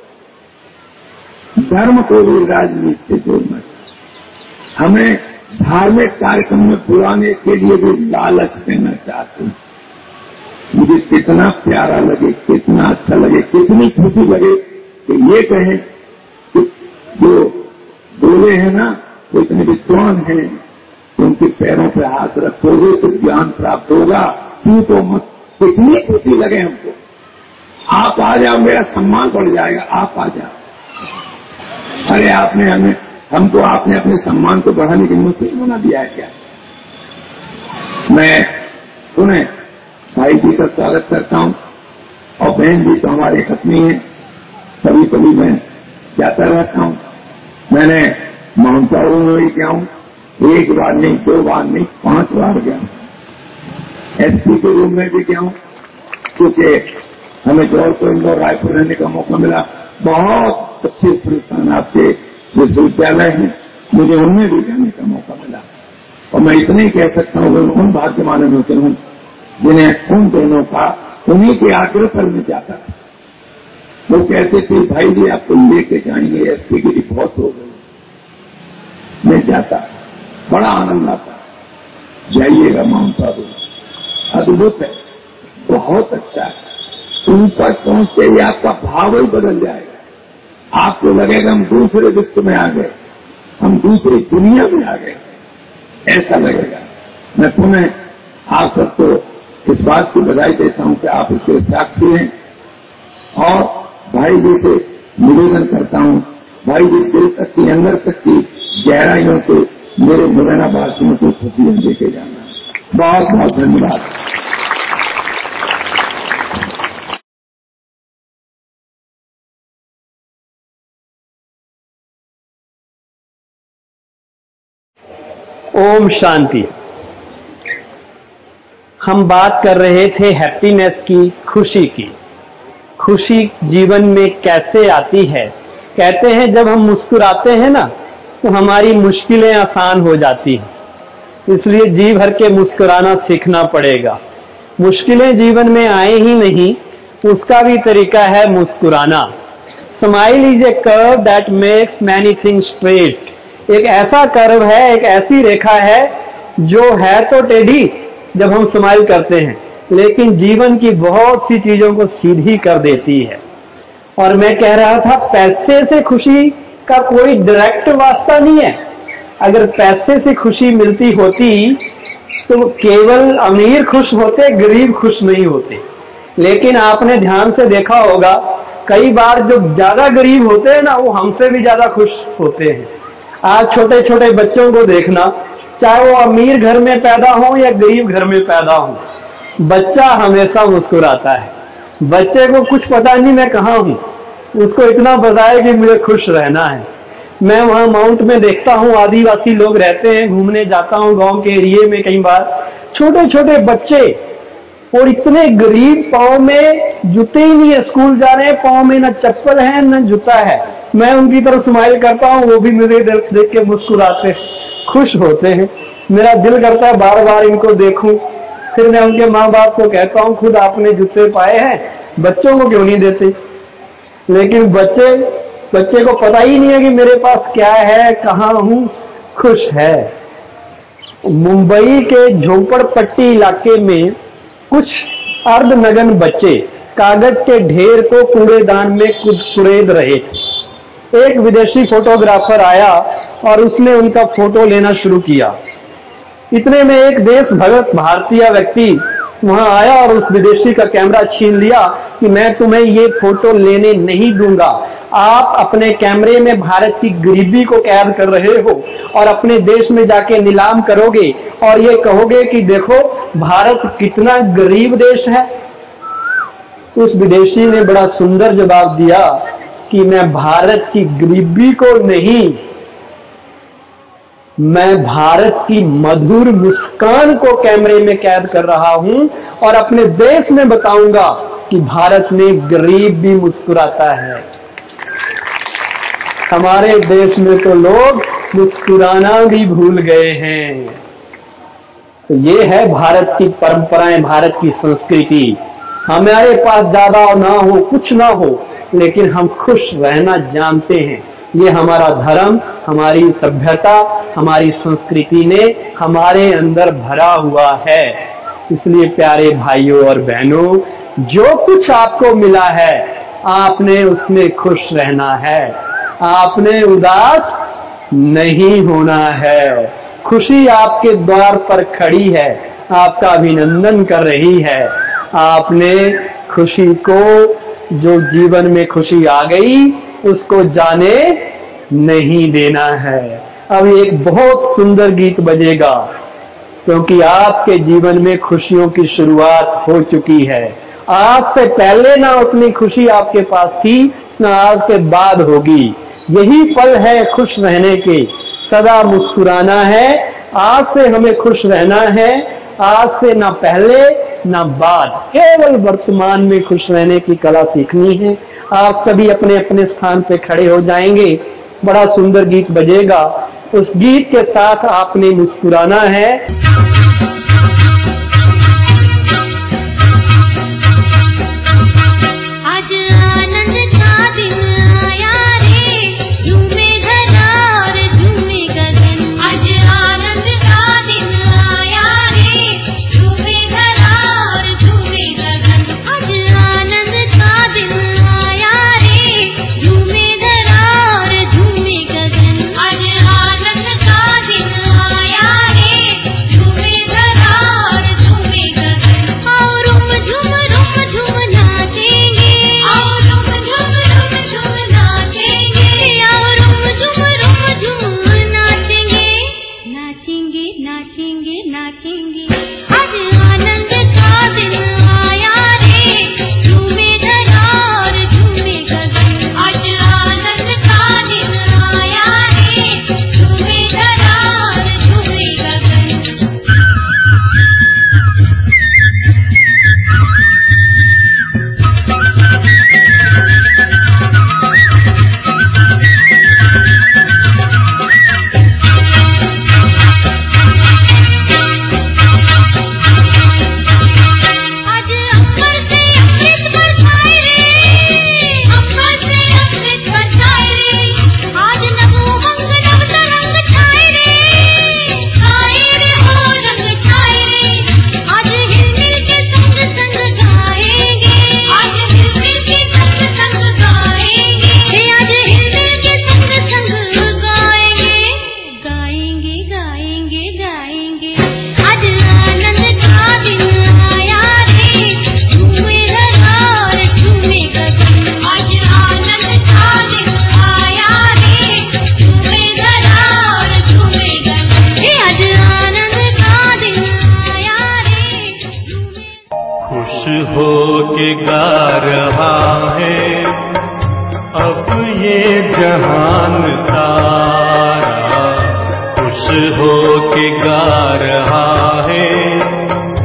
धर्म को भी राजनीति से जोड़ना चाहिए। हमें धार्मिक कार्यक्रम में बुलाने के लिए भी लालच देना चाहते हैं। मुझे कितना प्यारा लगे, कितना अच्छा लगे, कितनी खुशी लगे कि ये कहें कि जो बोले हैं ना वो इतने विद्वान हैं, उनके पैरों पर हाथ रखोगे तो ज्ञान प्राप्त होगा, क्यों तो मत। कितनी खुशी लगे हमको, आप आ जाओ, मेरा सम्मान बढ़ जाएगा, आप आ जाओ। अरे आपने हमें हमको आपने अपने सम्मान को बढ़ाने की मुश्किल बना दिया है क्या? मैं सुने भाई जी का स्वागत करता हूं, और बहन जी तो हमारी पत्नी है, कभी कभी मैं जाता रहता हूं। मैंने माउंट आबू में भी गया हूं, एक बार नहीं, दो बार नहीं, पांच बार गया हूं। एसपी के रूम में भी गया हूं, क्योंकि हमें जौहर इंदौर रायपुर रहने का मौका मिला। बहुत अच्छे संस्थान आपके विश्वविद्यालय हैं, मुझे उनमें भी जाने का मौका मिला। और मैं इतना ही कह सकता हूँ, उन भाग्यमानों में से हूं जिन्हें उन दोनों का उन्हीं के आग्रह पर मैं जाता था। वो कहते थे भाई जी आपको लेके जाएंगे, एसपी की रिपोर्ट हो गई। मैं जाता, बड़ा आनंद आता। जाइएगा माउंट आबू, अद्भुत है, बहुत अच्छा है। ऊपर पहुंचते ही आपका भाव ही बदल जाएगा। आपको लगेगा हम दूसरे विश्व में आ गए, हम दूसरी दुनिया में आ गए, ऐसा लगेगा। मैं पुनः आप सबको इस बात की बधाई देता हूं कि आप इसके साक्षी हैं। और भाई जी से निवेदन करता हूं, भाई जी दिल तक की, अंदर तक की गहराइयों से मेरे मुरैना वासियों को खुशियां देके जाना। बहुत बहुत धन्यवाद। ओम शांति। हम बात कर रहे थे हैप्पीनेस की, खुशी की। खुशी जीवन में कैसे आती है? कहते हैं जब हम मुस्कुराते हैं ना तो हमारी मुश्किलें आसान हो जाती हैं। इसलिए जी भर के मुस्कुराना सीखना पड़ेगा। मुश्किलें जीवन में आए ही नहीं, उसका भी तरीका है मुस्कुराना। Smile is a curve that makes many things straight. एक ऐसा कर्व है, एक ऐसी रेखा है जो है तो टेढ़ी जब हम स्माइल करते हैं, लेकिन जीवन की बहुत सी चीजों को सीधी कर देती है। और मैं कह रहा था पैसे से खुशी का कोई डायरेक्ट वास्ता नहीं है। अगर पैसे से खुशी मिलती होती तो केवल अमीर खुश होते, गरीब खुश नहीं होते। लेकिन आपने ध्यान से देखा होगा कई बार जो ज्यादा गरीब होते हैं ना वो हमसे भी ज्यादा खुश होते हैं। आज छोटे छोटे बच्चों को देखना, चाहे वो अमीर घर में पैदा हो या गरीब घर में पैदा हो, बच्चा हमेशा मुस्कुराता है। बच्चे को कुछ पता नहीं मैं कहाँ हूं, उसको इतना पता है कि मुझे खुश रहना है। मैं वहां माउंट में देखता हूं आदिवासी लोग रहते हैं, घूमने जाता हूं गांव के एरिए में, कई बार छोटे छोटे बच्चे और इतने गरीब, पाँव में जूते ही नहीं है, स्कूल जा रहे हैं, पाँव में न चप्पल है न जूता है। मैं उनकी तरफ स्माइल करता हूँ, वो भी मुझे देख के मुस्कुराते, खुश होते हैं। मेरा दिल करता है बार बार इनको देखूं। फिर मैं उनके माँ बाप को कहता हूँ, खुद आपने जूते पाए हैं, बच्चों को क्यों नहीं देते? लेकिन बच्चे बच्चे को पता ही नहीं है कि मेरे पास क्या है, कहाँ हूं, खुश है। मुंबई के झोपड़पट्टी इलाके में कुछ अर्धनग्न बच्चे कागज के ढेर को कूड़ेदान में कुछ कुरेद रहे थे। एक विदेशी फोटोग्राफर आया और उसने उनका फोटो लेना शुरू किया। इतने में एक देशभक्त भारतीय व्यक्ति वहां आया और उस विदेशी का कैमरा छीन लिया कि मैं तुम्हें ये फोटो लेने नहीं दूंगा। आप अपने कैमरे में भारत की गरीबी को कैद कर रहे हो और अपने देश में जाके नीलाम करोगे और ये कहोगे कि देखो भारत कितना गरीब देश है। उस विदेशी ने बड़ा सुंदर जवाब दिया कि मैं भारत की गरीबी को नहीं, मैं भारत की मधुर मुस्कान को कैमरे में कैद कर रहा हूं और अपने देश में बताऊंगा कि भारत में गरीब भी मुस्कुराता है। हमारे देश में तो लोग मुस्कुराना भी भूल गए हैं। तो ये है भारत की परंपराएं, भारत की संस्कृति। हमारे पास ज्यादा ना हो, कुछ ना हो, लेकिन हम खुश रहना जानते हैं। ये हमारा धर्म, हमारी सभ्यता, हमारी संस्कृति ने हमारे अंदर भरा हुआ है। इसलिए प्यारे भाइयों और बहनों, जो कुछ आपको मिला है आपने उसमें खुश रहना है, आपने उदास नहीं होना है। खुशी आपके द्वार पर खड़ी है, आपका अभिनंदन कर रही है। आपने खुशी को, जो जीवन में खुशी आ गई, उसको जाने नहीं देना है। अब एक बहुत सुंदर गीत बजेगा क्योंकि आपके जीवन में खुशियों की शुरुआत हो चुकी है। आज से पहले ना उतनी खुशी आपके पास थी, ना आज के बाद होगी। यही पल है खुश रहने के, सदा मुस्कुराना है। आज से हमें खुश रहना है, आज से ना पहले ना बाद, केवल वर्तमान में खुश रहने की कला सीखनी है। आप सभी अपने अपने स्थान पे खड़े हो जाएंगे, बड़ा सुंदर गीत बजेगा। उस गीत के साथ आपने मुस्कुराना है। आज आनंद का दिन आया रे, झूमे धरा और झूमे गगन। आज आनंद का दिन आया रे, झूमे धरा और झूमे गगन। आज आनंद का दिन आया रे, झूमे धरा और झूमे गगन। आज आनंद का दिन आया रे, झूमे धरा और झूमे गगन। आओ रुम झुम रुम झुम नाचेंगे, आओ रुम झुम रुम झुम नाचेंगे, आओ रुम झुम रुम झुम नाचेंगे, नाचेंगे नाचेंगे नाचेंगे। आज आनंद का दिन आया रे, झूमे धरा और झूमे गगन। आज आनंद का दिन आया रे, झूमे धरा और झूमे गगन। आज अंबर से अमृत बरसाए रे, अंबर से अमृत बरसाए रे। आज नभो मंग नभ तरंग छाए रे, छाए रे हो रंग छाए रे। आज हिरनी के संग संग गाएंगे, आज हिरनी के संग संग गाएंगे, हे आज हिरनी के संग संग गाएंगे, गाएंगे गाएंगे गाएंगे। आज आनंद का दिन आया रे, झूमे धरा और झूमे गगन। आज आनंद का दिन आया रे, झूमे धरा और झूमे गगन। हे आज आनंद का दिन आया रे, झूमे। खुश हो के गा रहा है अब ये जहान सारा। खुश हो के गा रहा है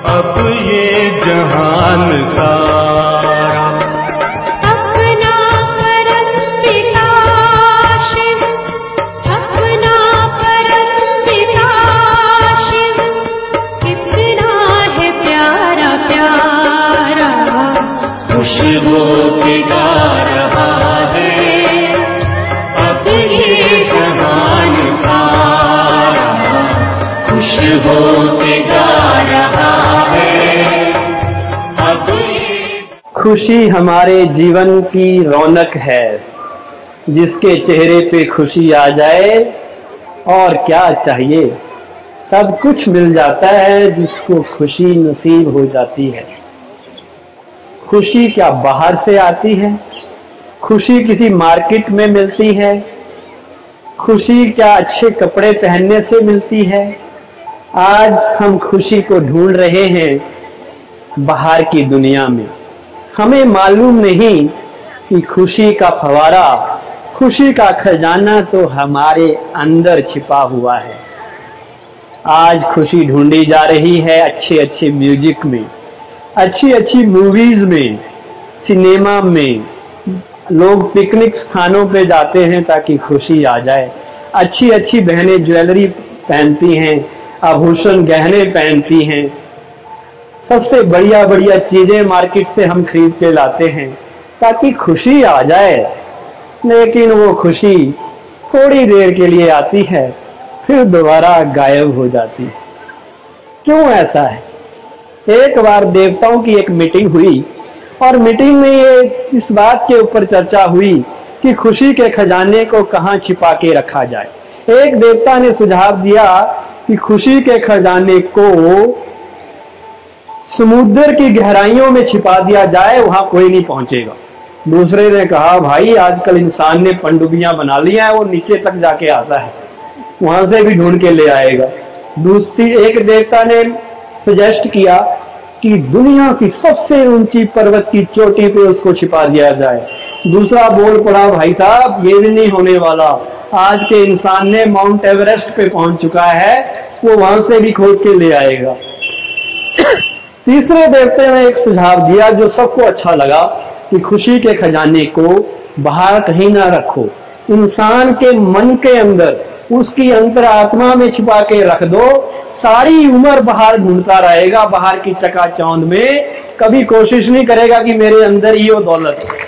अब ये जहान सारा। अपना परम पिता शिव, अपना परम पिता शिव, कितना है प्यारा प्यारा, खुशबू के गा रहा है अब ये जहान सारा, खुशबू के गा रहा है अब ये। खुशी हमारे जीवन की रौनक है, जिसके चेहरे पे खुशी आ जाए और क्या चाहिए। सब कुछ मिल जाता है जिसको खुशी नसीब हो जाती है। खुशी क्या बाहर से आती है? खुशी किसी मार्केट में मिलती है? खुशी क्या अच्छे कपड़े पहनने से मिलती है? आज हम खुशी को ढूंढ रहे हैं बाहर की दुनिया में। हमें मालूम नहीं कि खुशी का फवारा, खुशी का खजाना तो हमारे अंदर छिपा हुआ है। आज खुशी ढूंढी जा रही है अच्छे अच्छे म्यूजिक में, अच्छी अच्छी मूवीज में, सिनेमा में। लोग पिकनिक स्थानों पे जाते हैं ताकि खुशी आ जाए। अच्छी अच्छी बहनें ज्वेलरी पहनती हैं, आभूषण गहने पहनती हैं, सबसे बढ़िया बढ़िया चीजें मार्केट से हम खरीद के लाते हैं ताकि खुशी आ जाए। लेकिन वो खुशी थोड़ी देर के लिए आती है, फिर दोबारा गायब हो जाती है। क्यों ऐसा है? एक बार देवताओं की एक मीटिंग हुई और मीटिंग में ये इस बात के ऊपर चर्चा हुई कि खुशी के खजाने को कहाँ छिपा के रखा जाए। एक देवता ने सुझाव दिया कि खुशी के खजाने को समुद्र की गहराइयों में छिपा दिया जाए, वहां कोई नहीं पहुंचेगा। दूसरे ने कहा भाई आजकल इंसान ने पनडुब्बियां बना लिया है, वो नीचे तक जाके आता है, वहां से भी ढूंढ के ले आएगा। दूसरी एक देवता ने सजेस्ट किया कि दुनिया की सबसे ऊंची पर्वत की चोटी पे उसको छिपा दिया जाए। दूसरा बोल पड़ा भाई साहब ये भी नहीं होने वाला, आज के इंसान ने माउंट एवरेस्ट पे पहुंच चुका है, वो वहां से भी खोज के ले आएगा। तीसरे देवते ने एक सुझाव दिया जो सबको अच्छा लगा कि खुशी के खजाने को बाहर कहीं ना रखो, इंसान के मन के अंदर, उसकी अंतरात्मा में छिपा के रख दो। सारी उम्र बाहर ढूंढता रहेगा, बाहर की चकाचौंध में, कभी कोशिश नहीं करेगा कि मेरे अंदर ही वो दौलत है।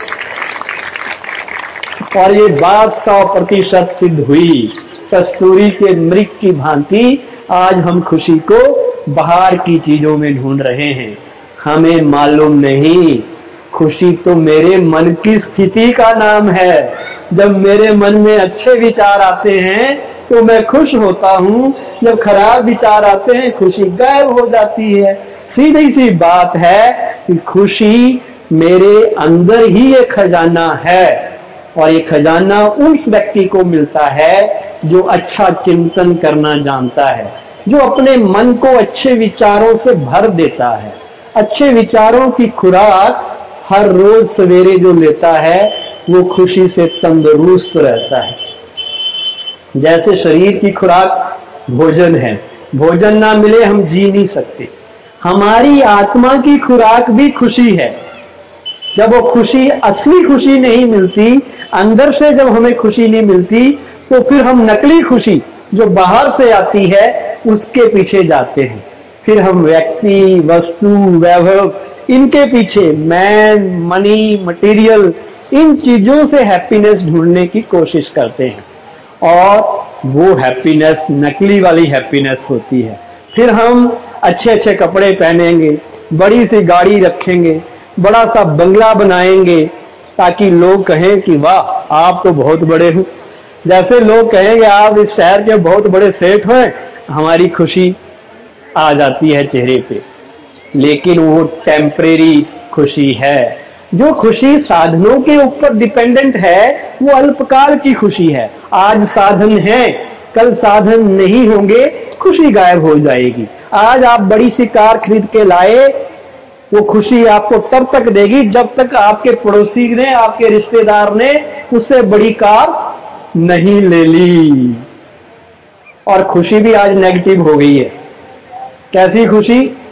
और ये बात सौ प्रतिशत सिद्ध हुई। कस्तूरी के मृग की भांति आज हम खुशी को बाहर की चीजों में ढूंढ रहे हैं। हमें मालूम नहीं खुशी तो मेरे मन की स्थिति का नाम है। जब मेरे मन में अच्छे विचार आते हैं तो मैं खुश होता हूं, जब खराब विचार आते हैं खुशी गायब हो जाती है। सीधी सी बात है कि खुशी मेरे अंदर ही एक खजाना है, और ये खजाना उस व्यक्ति को मिलता है जो अच्छा चिंतन करना जानता है, जो अपने मन को अच्छे विचारों से भर देता है। अच्छे विचारों की खुराक हर रोज सवेरे जो लेता है वो खुशी से तंदुरुस्त रहता है। जैसे शरीर की खुराक भोजन है, भोजन ना मिले हम जी नहीं सकते। हमारी आत्मा की खुराक भी खुशी है। जब वो खुशी, असली खुशी नहीं मिलती, अंदर से जब हमें खुशी नहीं मिलती, तो फिर हम नकली खुशी जो बाहर से आती है उसके पीछे जाते हैं। फिर हम व्यक्ति, वस्तु, वैभव, इनके पीछे, मैन, मनी, मटेरियल, इन चीजों से हैप्पीनेस ढूंढने की कोशिश करते हैं, और वो हैप्पीनेस नकली वाली हैप्पीनेस होती है। फिर हम अच्छे अच्छे कपड़े पहनेंगे, बड़ी सी गाड़ी रखेंगे, बड़ा सा बंगला बनाएंगे ताकि लोग कहें कि वाह आप तो बहुत बड़े हो। जैसे लोग कहेंगे आप इस शहर के बहुत बड़े सेठ हैं, हमारी खुशी आ जाती है चेहरे पे। लेकिन वो टेम्परेरी खुशी है। जो खुशी साधनों के ऊपर डिपेंडेंट है वो अल्पकाल की खुशी है। आज साधन है, कल साधन नहीं होंगे, खुशी गायब हो जाएगी। आज आप बड़ी सी कार खरीद के लाए, वो खुशी आपको तब तक देगी जब तक आपके पड़ोसी ने, आपके रिश्तेदार ने उससे बड़ी कार नहीं ले ली। और खुशी भी आज नेगेटिव हो गई है। कैसी खुशी?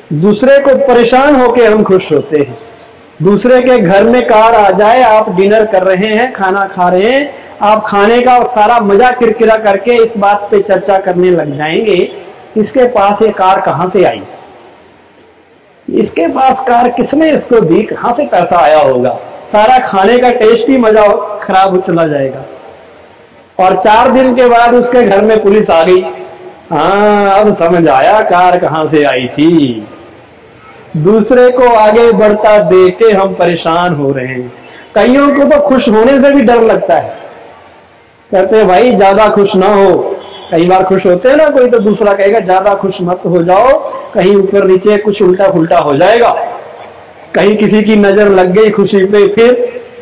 दूसरे को परेशान होके हम खुश होते हैं। दूसरे के घर में कार आ जाए, आप डिनर कर रहे हैं, खाना खा रहे हैं, आप खाने का सारा मजा किरकिरा करके इस बात पे चर्चा करने लग जाएंगे, इसके पास ये कार कहां से आई, इसके पास कार किसने इसको दी, कहां से पैसा आया होगा, सारा खाने का टेस्ट ही मजा खराब हो चला जाएगा। और चार दिन के बाद उसके घर में पुलिस आ गई, हाँ अब समझ आया कार कहां से आई थी। दूसरे को आगे बढ़ता देख के हम परेशान हो रहे हैं। कईयों को तो खुश होने से भी डर लगता है, कहते हैं भाई ज्यादा खुश ना हो। कई बार खुश होते हैं ना, कोई तो दूसरा कहेगा ज्यादा खुश मत हो जाओ, कहीं ऊपर नीचे कुछ उल्टा फुल्टा हो जाएगा, कहीं किसी की नजर लग गई खुशी पे फिर।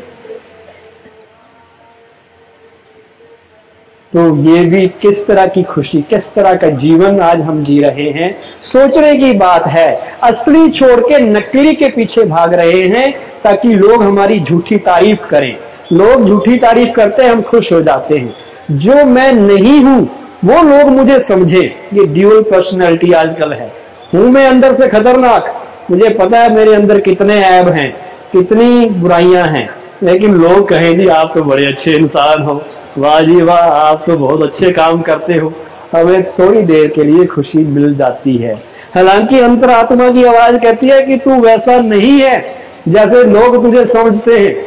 तो ये भी किस तरह की खुशी, किस तरह का जीवन आज हम जी रहे हैं, सोचने की बात है। असली छोड़ के नकली के पीछे भाग रहे हैं ताकि लोग हमारी झूठी तारीफ करें। लोग झूठी तारीफ करते हैं, हम खुश हो जाते हैं। जो मैं नहीं हूं वो लोग मुझे समझे, ये ड्यूअल पर्सनैलिटी आजकल है। हूं मैं अंदर से खतरनाक, मुझे पता है मेरे अंदर कितने ऐब हैं, कितनी बुराइयां हैं, लेकिन लोग कहें जी आप तो बड़े अच्छे इंसान हो, वाह जी वाह आप तो बहुत अच्छे काम करते हो, हमें थोड़ी देर के लिए खुशी मिल जाती है। हालांकि अंतरात्मा की आवाज कहती है कि तू वैसा नहीं है जैसे लोग तुझे समझते हैं।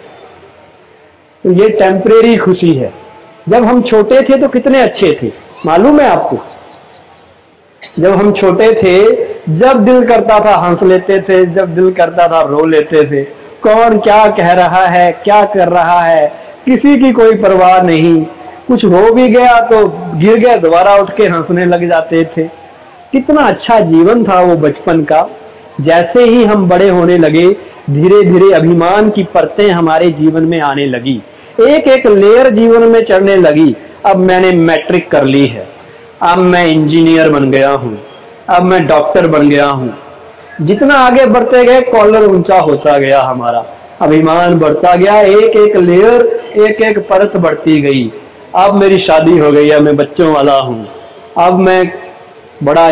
तो ये टेम्परेरी खुशी है। जब हम छोटे थे तो कितने अच्छे थे, मालूम है आपको? जब हम छोटे थे, जब दिल करता था हंस लेते थे, जब दिल करता था रो लेते थे। कौन क्या कह रहा है, क्या कर रहा है, किसी की कोई परवाह नहीं। कुछ हो भी गया तो गिर गया, दोबारा उठ के हंसने लग जाते थे। कितना अच्छा जीवन था वो बचपन का। जैसे ही हम बड़े होने लगे, धीरे धीरे अभिमान की परतें हमारे जीवन में आने लगी, एक एक लेयर जीवन में चढ़ने लगी। अब मैंने मैट्रिक कर ली है, अब मैं इंजीनियर बन गया हूं, अब मैं डॉक्टर बन गया हूं। जितना आगे बढ़ते गए कॉलर ऊंचा होता गया, हमारा अभिमान बढ़ता गया, एक एक लेयर, एक एक परत बढ़ती गई। अब मेरी शादी हो गई है, मैं बच्चों वाला हूं, अब मैं बड़ा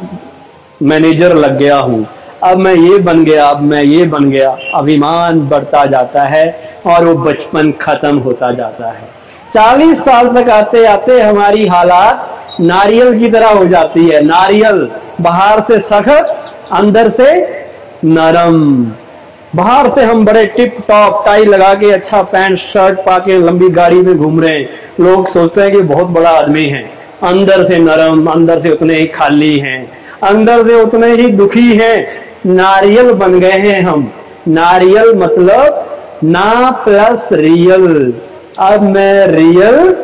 मैनेजर लग गया हूं, अब मैं ये बन गया, अब मैं ये बन गया। अभिमान बढ़ता जाता है और वो बचपन खत्म होता जाता है। चालीस साल तक आते आते हमारी हालात नारियल की तरह हो जाती है। नारियल बाहर से सख्त, अंदर से नरम। बाहर से हम बड़े टिप टॉप टाई लगा के, अच्छा पैंट शर्ट पा के लंबी गाड़ी में घूम रहे हैं, लोग सोचते हैं कि बहुत बड़ा आदमी है। अंदर से नरम, अंदर से उतने ही खाली हैं, अंदर से उतने ही दुखी हैं। नारियल बन गए हैं हम। नारियल मतलब ना प्लस रियल। अब मैं रियल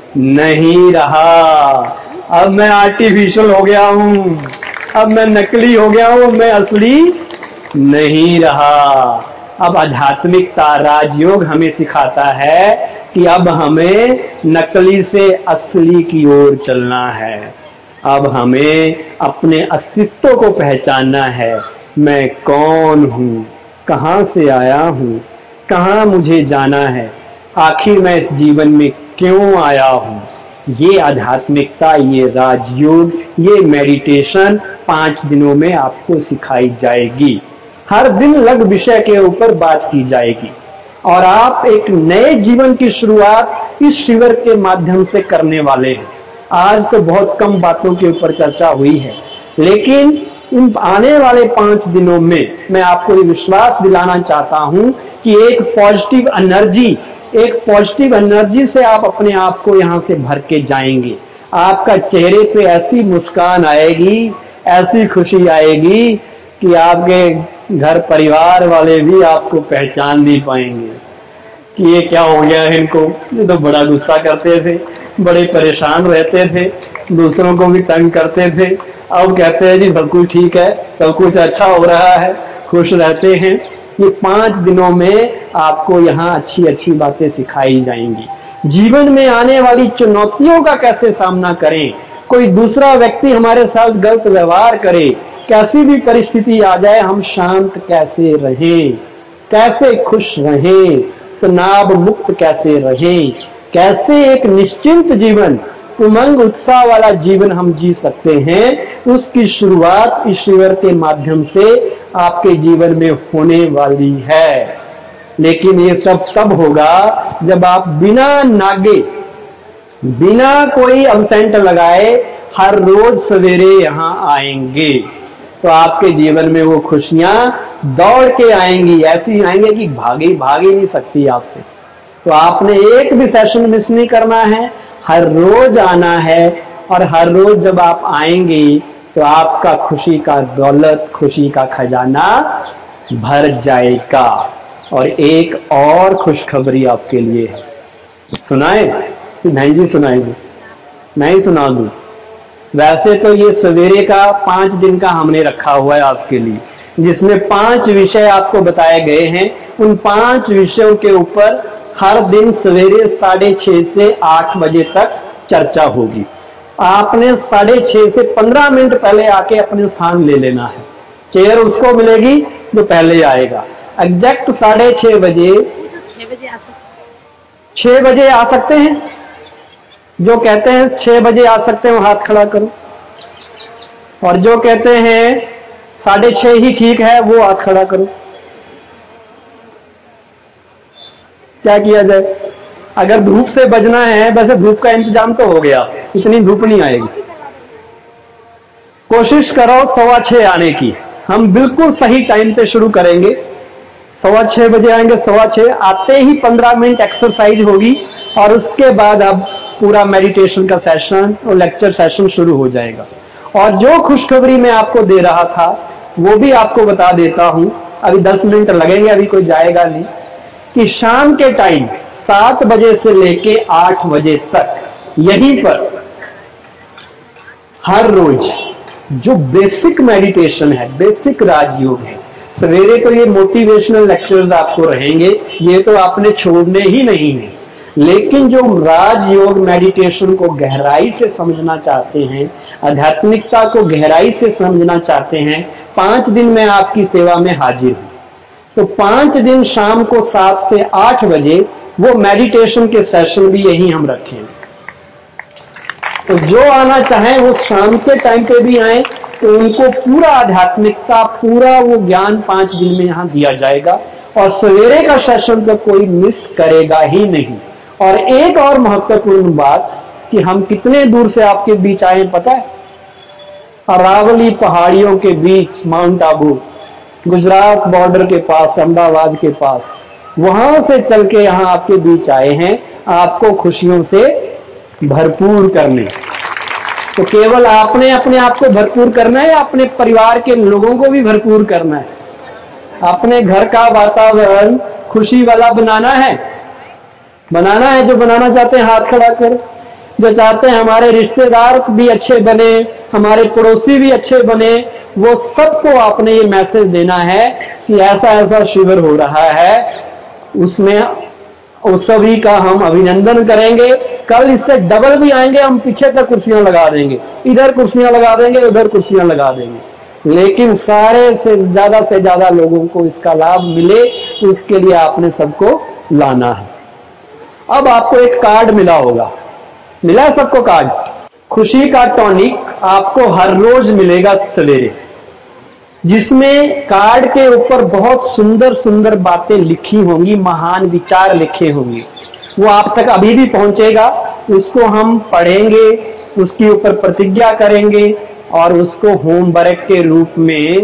नहीं रहा, अब मैं आर्टिफिशियल हो गया हूं, अब मैं नकली हो गया हूं, मैं असली नहीं रहा। अब आध्यात्मिकता, राजयोग हमें सिखाता है कि अब हमें नकली से असली की ओर चलना है। अब हमें अपने अस्तित्व को पहचानना है। मैं कौन हूं, कहां से आया हूं, कहां मुझे जाना है, आखिर मैं इस जीवन में क्यों आया हूं। ये आध्यात्मिकता, ये राजयोग, ये मेडिटेशन पांच दिनों में आपको सिखाई जाएगी। हर दिन अलग विषय के ऊपर बात की जाएगी और आप एक नए जीवन की शुरुआत इस शिविर के माध्यम से करने वाले हैं। आज तो बहुत कम बातों के ऊपर चर्चा हुई है, लेकिन इन आने वाले पांच दिनों में मैं आपको ये विश्वास दिलाना चाहता हूं कि एक पॉजिटिव एनर्जी, एक पॉजिटिव एनर्जी से आप अपने आप को यहां से भर के जाएंगे। आपका चेहरे पे ऐसी मुस्कान आएगी, ऐसी खुशी आएगी कि आपके घर परिवार वाले भी आपको पहचान नहीं पाएंगे कि ये क्या हो गया है इनको। ये तो बड़ा गुस्सा करते थे, बड़े परेशान रहते थे, दूसरों को भी तंग करते थे, अब कहते हैं जी सब कुछ ठीक है, सब कुछ अच्छा हो रहा है, खुश रहते हैं। ये पांच दिनों में आपको यहाँ अच्छी अच्छी बातें सिखाई जाएंगी। जीवन में आने वाली चुनौतियों का कैसे सामना करें, कोई दूसरा व्यक्ति हमारे साथ गलत व्यवहार करे, कैसी भी परिस्थिति आ जाए हम शांत कैसे रहें, कैसे खुश रहें, तनाव मुक्त कैसे रहें, कैसे एक निश्चिंत जीवन, उमंग उत्साह वाला जीवन हम जी सकते हैं, उसकी शुरुआत ईश्वर के माध्यम से आपके जीवन में होने वाली है। लेकिन ये सब तब होगा जब आप बिना नागे, बिना कोई अब्सेंट लगाए हर रोज सवेरे यहां आएंगे, तो आपके जीवन में वो खुशियां दौड़ के आएंगी, ऐसी आएंगे कि भागी भाग ही नहीं सकती आपसे। तो आपने एक भी सेशन मिस नहीं करना है, हर रोज आना है, और हर रोज जब आप आएंगे तो आपका खुशी का दौलत, खुशी का खजाना भर जाएगा। और एक और खुशखबरी आपके लिए है, सुनाए? नहीं जी सुनाएंगे, नहीं सुना दूं? वैसे तो ये सवेरे का पांच दिन का हमने रखा हुआ है आपके लिए, जिसमें पांच विषय आपको बताए गए हैं। उन पांच विषयों के ऊपर हर दिन सवेरे साढ़े छह से आठ बजे तक चर्चा होगी। आपने साढ़े छह से पंद्रह मिनट पहले आके अपने स्थान ले लेना है। चेयर उसको मिलेगी जो पहले आएगा। एग्जैक्ट साढ़े छह बजे छह बजे आ सकते हैं। जो कहते हैं छह बजे आ सकते हैं वो हाथ खड़ा करो, और जो कहते हैं साढ़े छह ही ठीक है वो हाथ खड़ा करो। क्या किया जाए? अगर धूप से बचना है, वैसे धूप का इंतजाम तो हो गया, इतनी धूप नहीं आएगी। कोशिश करो सवा छह आने की। हम बिल्कुल सही टाइम पे शुरू करेंगे, सवा छह बजे आएंगे। सवा छह आते ही पंद्रह मिनट एक्सरसाइज होगी, और उसके बाद अब पूरा मेडिटेशन का सेशन और लेक्चर सेशन शुरू हो जाएगा। और जो खुशखबरी मैं आपको दे रहा था वो भी आपको बता देता हूं, अभी दस मिनट लगेंगे, अभी कोई जाएगा नहीं, कि शाम के टाइम सात बजे से लेके आठ बजे तक यहीं पर हर रोज जो बेसिक मेडिटेशन है, बेसिक राजयोग है, सवेरे तो ये मोटिवेशनल लेक्चर्स आपको रहेंगे, ये तो आपने छोड़ने ही नहीं है। लेकिन जो राजयोग मेडिटेशन को गहराई से समझना चाहते हैं, आध्यात्मिकता को गहराई से समझना चाहते हैं, पांच दिन में आपकी सेवा में हाजिर हूं। तो पांच दिन शाम को सात से आठ बजे वो मेडिटेशन के सेशन भी यही हम रखेंगे। तो जो आना चाहे वो शाम के टाइम पे भी आए, तो उनको पूरा आध्यात्मिकता, पूरा वो ज्ञान पांच दिन में यहां दिया जाएगा। और सवेरे का सेशन तो कोई मिस करेगा ही नहीं। और एक और महत्वपूर्ण बात कि हम कितने दूर से आपके बीच आए पता है? अरावली पहाड़ियों के बीच, माउंट आबू, गुजरात बॉर्डर के पास, अहमदाबाद के पास, वहां से चल के यहां आपके बीच आए हैं, आपको खुशियों से भरपूर करने। तो केवल आपने अपने आप को भरपूर करना है या अपने परिवार के लोगों को भी भरपूर करना है? अपने घर का वातावरण खुशी वाला बनाना है, बनाना है। जो बनाना चाहते हैं हाथ खड़ा कर। जो चाहते हैं हमारे रिश्तेदार भी अच्छे बने, हमारे पड़ोसी भी अच्छे बने, वो सबको आपने ये मैसेज देना है कि ऐसा ऐसा शिविर हो रहा है, उसमें उस सभी का हम अभिनंदन करेंगे। कल इससे डबल भी आएंगे, हम पीछे तक कुर्सियां लगा देंगे, इधर कुर्सियां लगा देंगे, उधर कुर्सियां लगा देंगे। लेकिन सारे से ज्यादा से ज्यादा लोगों को इसका लाभ मिले, उसके लिए आपने सबको लाना है। अब आपको एक कार्ड मिला होगा, मिला है सबको कार्ड? खुशी का टॉनिक आपको हर रोज मिलेगा सवेरे, जिसमें कार्ड के ऊपर बहुत सुंदर सुंदर बातें लिखी होंगी, महान विचार लिखे होंगे। वो आप तक अभी भी पहुंचेगा, उसको हम पढ़ेंगे, उसके ऊपर प्रतिज्ञा करेंगे, और उसको होमवर्क के रूप में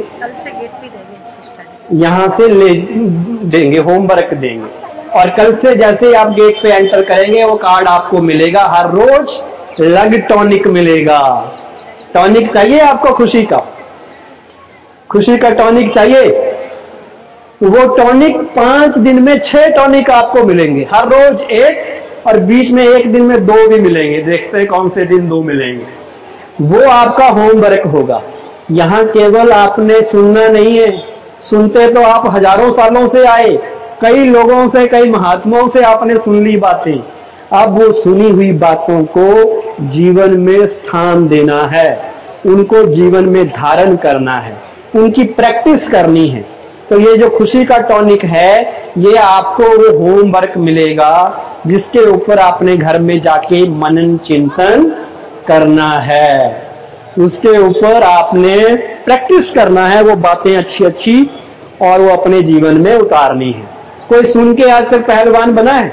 यहां से ले देंगे, होमवर्क देंगे। और कल से जैसे ही आप गेट पे एंटर करेंगे, वो कार्ड आपको मिलेगा। हर रोज लग टॉनिक मिलेगा। टॉनिक चाहिए आपको खुशी का? खुशी का टॉनिक चाहिए? वो टॉनिक पांच दिन में छह टॉनिक आपको मिलेंगे, हर रोज एक, और बीच में एक दिन में दो भी मिलेंगे। देखते हैं कौन से दिन दो मिलेंगे। वो आपका होमवर्क होगा। यहां केवल आपने सुनना नहीं है, सुनते तो आप हजारों सालों से आए, कई लोगों से, कई महात्माओं से आपने सुन ली बातें। अब वो सुनी हुई बातों को जीवन में स्थान देना है, उनको जीवन में धारण करना है, उनकी प्रैक्टिस करनी है। तो ये जो खुशी का टॉनिक है, ये आपको वो होमवर्क मिलेगा, जिसके ऊपर आपने घर में जाके मनन चिंतन करना है, उसके ऊपर आपने प्रैक्टिस करना है, वो बातें अच्छी अच्छी और वो अपने जीवन में उतारनी है। कोई सुन के आज तक पहलवान बना है?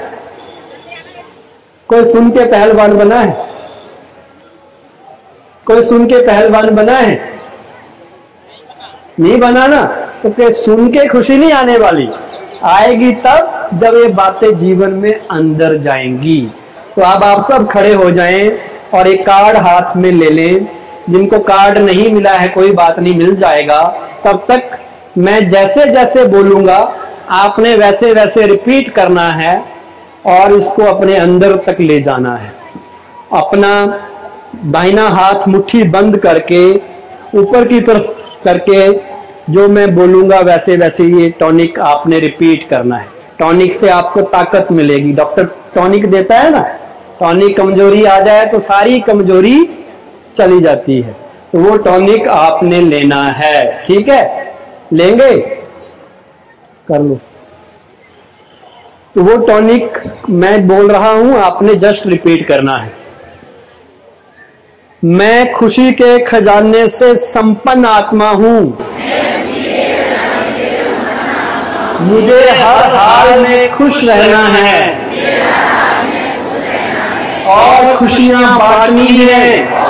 कोई सुन के पहलवान बना है? कोई सुन के पहलवान बना है? नहीं बना ना, तो क्या सुन के खुशी नहीं आने वाली? आएगी तब जब ये बातें जीवन में अंदर जाएंगी। तो अब आप सब खड़े हो जाएं और एक कार्ड हाथ में ले लें। जिनको कार्ड नहीं मिला है कोई बात नहीं, मिल जाएगा। तब तक मैं जैसे जैसे बोलूंगा आपने वैसे वैसे रिपीट करना है और इसको अपने अंदर तक ले जाना है। अपना दाहिना हाथ मुट्ठी बंद करके ऊपर की तरफ करके जो मैं बोलूंगा वैसे वैसे ये टॉनिक आपने रिपीट करना है। टॉनिक से आपको ताकत मिलेगी। डॉक्टर टॉनिक देता है ना, टॉनिक कमजोरी आ जाए तो सारी कमजोरी चली जाती है, तो वो टॉनिक आपने लेना है। ठीक है, लेंगे? कर लो। तो वो टॉनिक मैं बोल रहा हूं, आपने जस्ट रिपीट करना है। मैं खुशी के खजाने से संपन्न आत्मा हूं, मुझे हर हाल में खुश रहना है और खुशियां बांटनी है।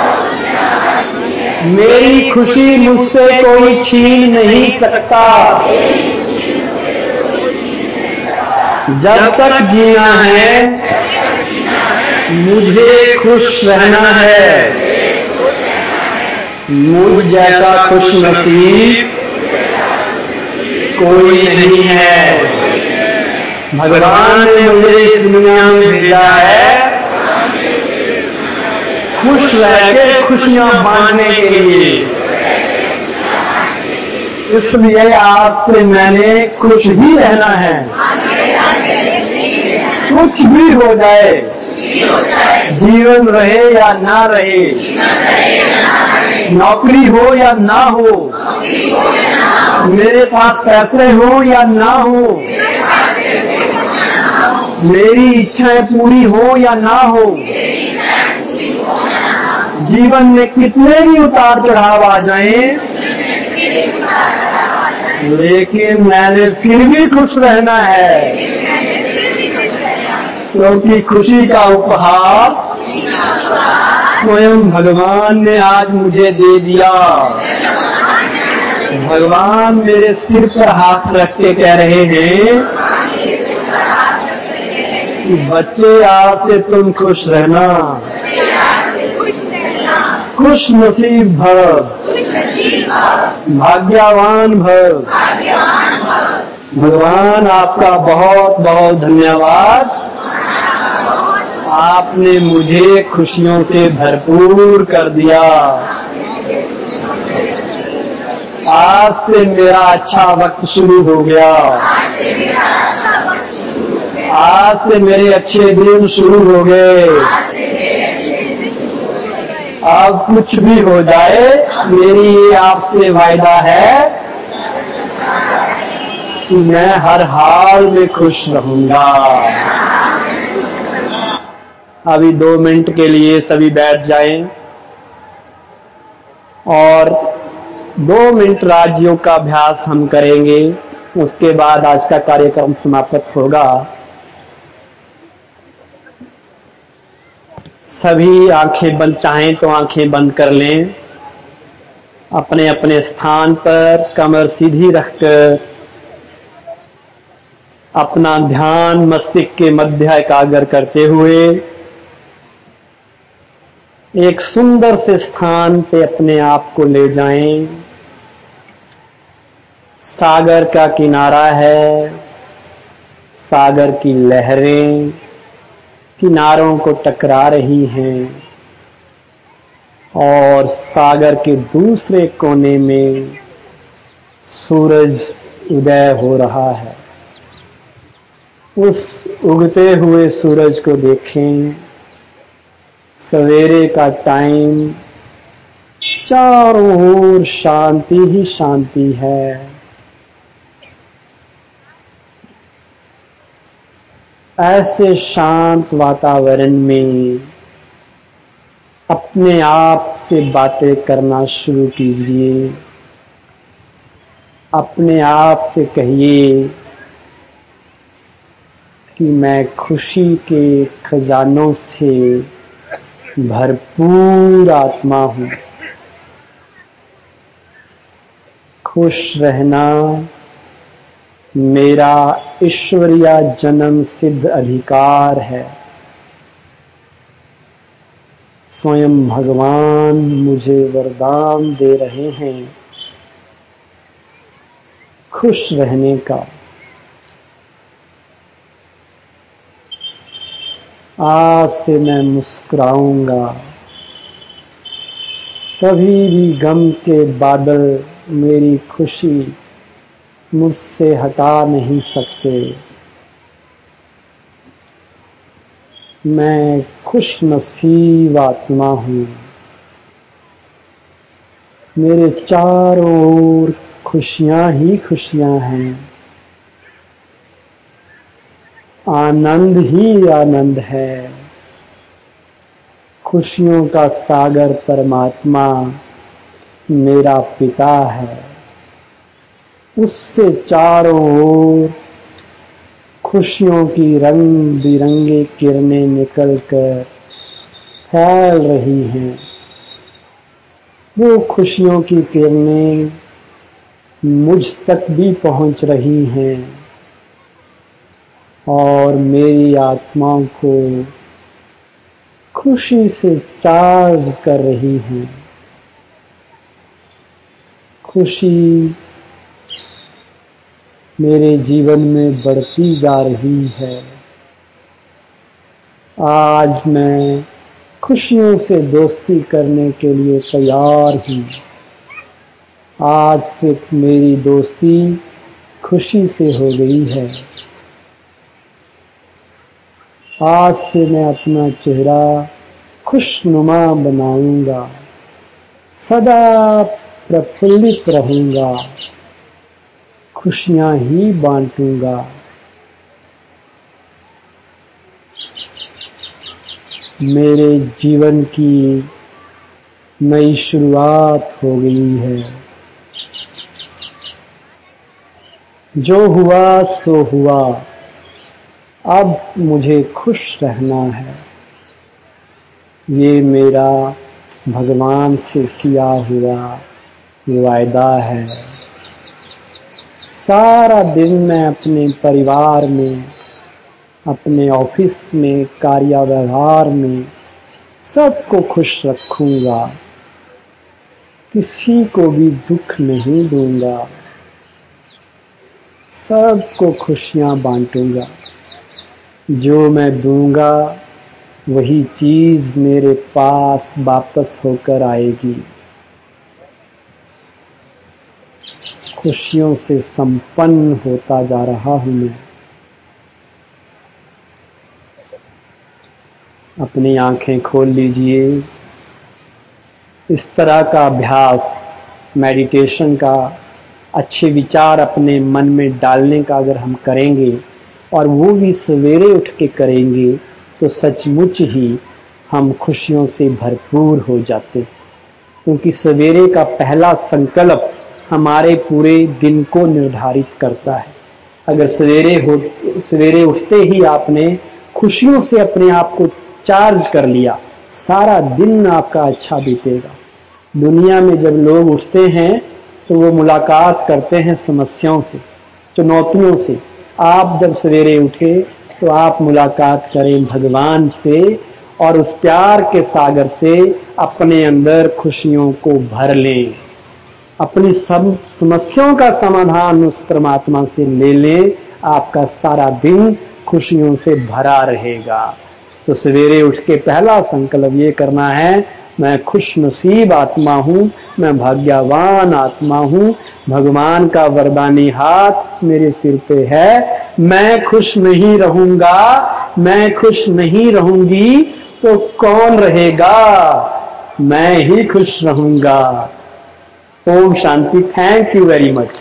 मेरी खुशी मुझसे कोई छीन नहीं सकता। जब तक जीना है मुझे खुश रहना है। मुझ जैसा खुश नसीब कोई नहीं है। भगवान ने मुझे इस दुनिया में भेजा है खुश रह के खुशियां बांटने के लिए। इसलिए आज से मैंने खुश ही रहना है। कुछ भी हो जाए, जीवन रहे या ना रहे, नौकरी हो या ना हो, मेरे पास पैसे हो या ना हो, मेरी इच्छाएं पूरी हो या ना हो, जीवन में कितने भी उतार चढ़ाव आ जाएं, लेकिन मैंने फिर भी खुश रहना है, क्योंकि खुशी का उपहार स्वयं भगवान ने आज मुझे दे दिया। भगवान मेरे सिर पर हाथ रख के कह रहे हैं कि बच्चे आज से तुम खुश रहना, खुश नसीब भव, भाग्यवान भव। भगवान आपका बहुत बहुत धन्यवाद। आपने मुझे खुशियों से भरपूर कर दिया। आज से मेरा अच्छा वक्त शुरू हो गया। आज से मेरे अच्छे दिन शुरू हो गए। अब कुछ भी हो जाए, मेरी ये आपसे वायदा है कि मैं हर हाल में खुश रहूंगा। अभी दो मिनट के लिए सभी बैठ जाएं और दो मिनट राजयोग का अभ्यास हम करेंगे। उसके बाद आज का कार्यक्रम समाप्त होगा। सभी आंखें बंद, चाहें तो आंखें बंद कर लें। अपने अपने स्थान पर कमर सीधी रखकर अपना ध्यान मस्तिष्क के मध्य एकाग्र करते हुए एक सुंदर से स्थान पे अपने आप को ले जाएं। सागर का किनारा है, सागर की लहरें किनारों को टकरा रही हैं और सागर के दूसरे कोने में सूरज उदय हो रहा है। उस उगते हुए सूरज को देखें। सवेरे का टाइम, चारों ओर शांति ही शांति है। ऐसे शांत वातावरण में अपने आप से बातें करना शुरू कीजिए। अपने आप से कहिए कि मैं खुशी के खजानों से भरपूर आत्मा हूँ। खुश रहना मेरा ईश्वरीय जन्म सिद्ध अधिकार है। स्वयं भगवान मुझे वरदान दे रहे हैं खुश रहने का। आज से मैं मुस्कुराऊंगा। कभी भी गम के बादल मेरी खुशी मुझसे हटा नहीं सकते। मैं खुश नसीब आत्मा हूँ। मेरे चारों ओर खुशियाँ ही खुशियाँ हैं। आनंद ही आनंद है। खुशियों का सागर परमात्मा मेरा पिता है। उससे चारों ओर खुशियों की रंग बिरंगी किरणें निकलकर फैल रही हैं। वो खुशियों की किरणें मुझ तक भी पहुंच रही हैं और मेरी आत्मा को खुशी से चार्ज कर रही हैं। खुशी मेरे जीवन में बढ़ती जा रही है। आज मैं खुशियों से दोस्ती करने के लिए तैयार हूँ। आज से मेरी दोस्ती खुशी से हो गई है। आज से मैं अपना चेहरा खुशनुमा बनाऊंगा। सदा प्रफुल्लित रहूंगा। खुशियां ही बांटूंगा। मेरे जीवन की नई शुरुआत हो गई है। जो हुआ सो हुआ। अब मुझे खुश रहना है। ये मेरा भगवान से किया हुआ वायदा है। सारा दिन मैं अपने परिवार में, अपने ऑफिस में, कार्य व्यवहार में सबको खुश रखूंगा। किसी को भी दुख नहीं दूंगा। सबको खुशियां बांटूंगा। जो मैं दूंगा वही चीज मेरे पास वापस होकर आएगी। खुशियों से संपन्न होता जा रहा हूं मैं। अपनी आंखें खोल लीजिए। इस तरह का अभ्यास, मेडिटेशन का, अच्छे विचार अपने मन में डालने का अगर हम करेंगे और वो भी सवेरे उठ के करेंगे तो सचमुच ही हम खुशियों से भरपूर हो जाते। क्योंकि सवेरे का पहला संकल्प हमारे पूरे दिन को निर्धारित करता है। अगर सवेरे हो सवेरे उठते ही आपने खुशियों से अपने आप को चार्ज कर लिया, सारा दिन आपका अच्छा बीतेगा। दुनिया में जब लोग उठते हैं तो वो मुलाकात करते हैं समस्याओं से, चुनौतियों से। आप जब सवेरे उठे तो आप मुलाकात करें भगवान से और उस प्यार के सागर से अपने अंदर खुशियों को भर लें। अपनी सब समस्याओं का समाधान उस परमात्मा से ले लें। आपका सारा दिन खुशियों से भरा रहेगा। तो सवेरे उठ के पहला संकल्प ये करना है, मैं खुश नसीब आत्मा हूँ, मैं भाग्यवान आत्मा हूँ। भगवान का वरदानी हाथ मेरे सिर पे है। मैं खुश नहीं रहूंगा, मैं खुश नहीं रहूंगी तो कौन रहेगा? मैं ही खुश रहूंगा। ओम शांति। Thank you very much.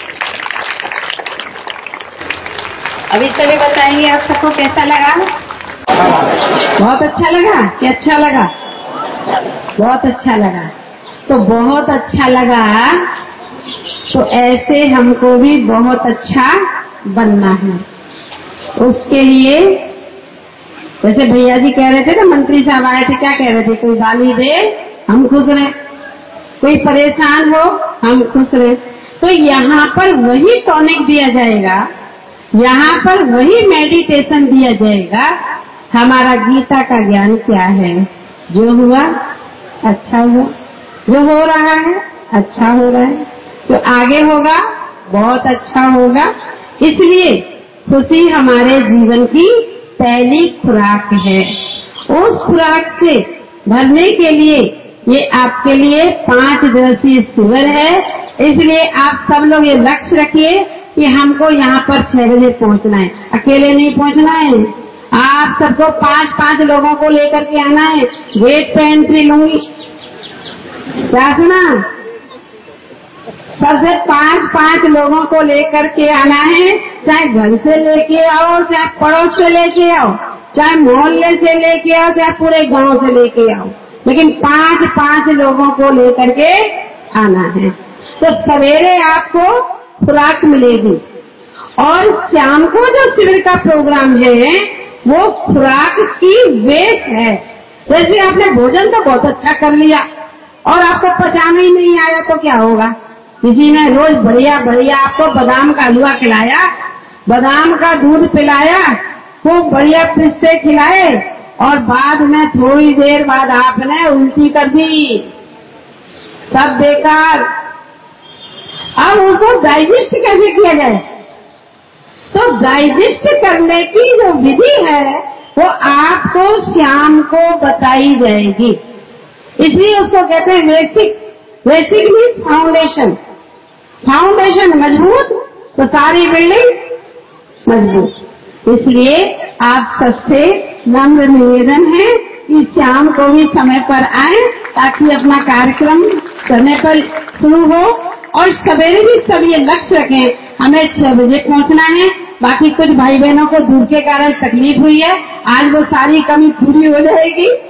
अभी सभी बताएंगे आप सबको कैसा लगा? बहुत अच्छा लगा कि अच्छा लगा? बहुत अच्छा लगा। तो बहुत अच्छा लगा, तो ऐसे हमको भी बहुत अच्छा बनना है। उसके लिए जैसे भैया जी कह रहे थे ना, मंत्री साहब आए थे, क्या कह रहे थे, कोई गाली दे हम खुश रहे, कोई परेशान हो हम खुश रहे। तो यहाँ पर वही टॉनिक दिया जाएगा, यहाँ पर वही मेडिटेशन दिया जाएगा। हमारा गीता का ज्ञान क्या है, जो हुआ अच्छा हुआ, जो हो रहा है अच्छा हो रहा है, जो आगे होगा बहुत अच्छा होगा। इसलिए खुशी हमारे जीवन की पहली खुराक है। उस खुराक से भरने के लिए ये आपके लिए पांच दिवसीय शिविर है। इसलिए आप सब लोग ये लक्ष्य रखिए कि हमको यहाँ पर छह बजे पहुँचना है। अकेले नहीं पहुँचना है, आप सबको पांच पांच लोगों को लेकर के आना है। गेट पे एंट्री लूंगी, क्या सुना, सबसे पांच पांच लोगों को लेकर के आना है। चाहे घर से लेके आओ, चाहे पड़ोस से लेके आओ, चाहे मोहल्ले से लेके आओ, चाहे पूरे गांव से लेके आओ, लेकिन पांच पांच लोगों को लेकर के आना है। तो सवेरे आपको खुराक मिलेगी और शाम को जो शिविर का प्रोग्राम है वो खुराक की वेट है। जैसे आपने भोजन तो बहुत अच्छा कर लिया और आपको पचाना ही नहीं आया तो क्या होगा। किसी ने रोज बढ़िया बढ़िया आपको बादाम का हलवा खिलाया, बादाम का दूध पिलाया, खूब बढ़िया पिस्ते खिलाए और बाद में थोड़ी देर बाद आपने उल्टी कर दी, सब बेकार। अब उसको डाइजेस्ट कैसे किया जाए, तो डाइजेस्ट करने की जो विधि है वो आपको शाम को बताई जाएगी। इसलिए उसको कहते हैं basic. Basic means foundation. Foundation मजबूत तो सारी बिल्डिंग मजबूत। इसलिए आप सबसे नम्र निवेदन है कि शाम को भी समय पर आए ताकि अपना कार्यक्रम समय पर शुरू हो। और सवेरे भी सब ये लक्ष्य रखें, हमें छह बजे पहुंचना है। बाकी कुछ भाई बहनों को दूर के कारण तकलीफ हुई है, आज वो सारी कमी पूरी हो जाएगी।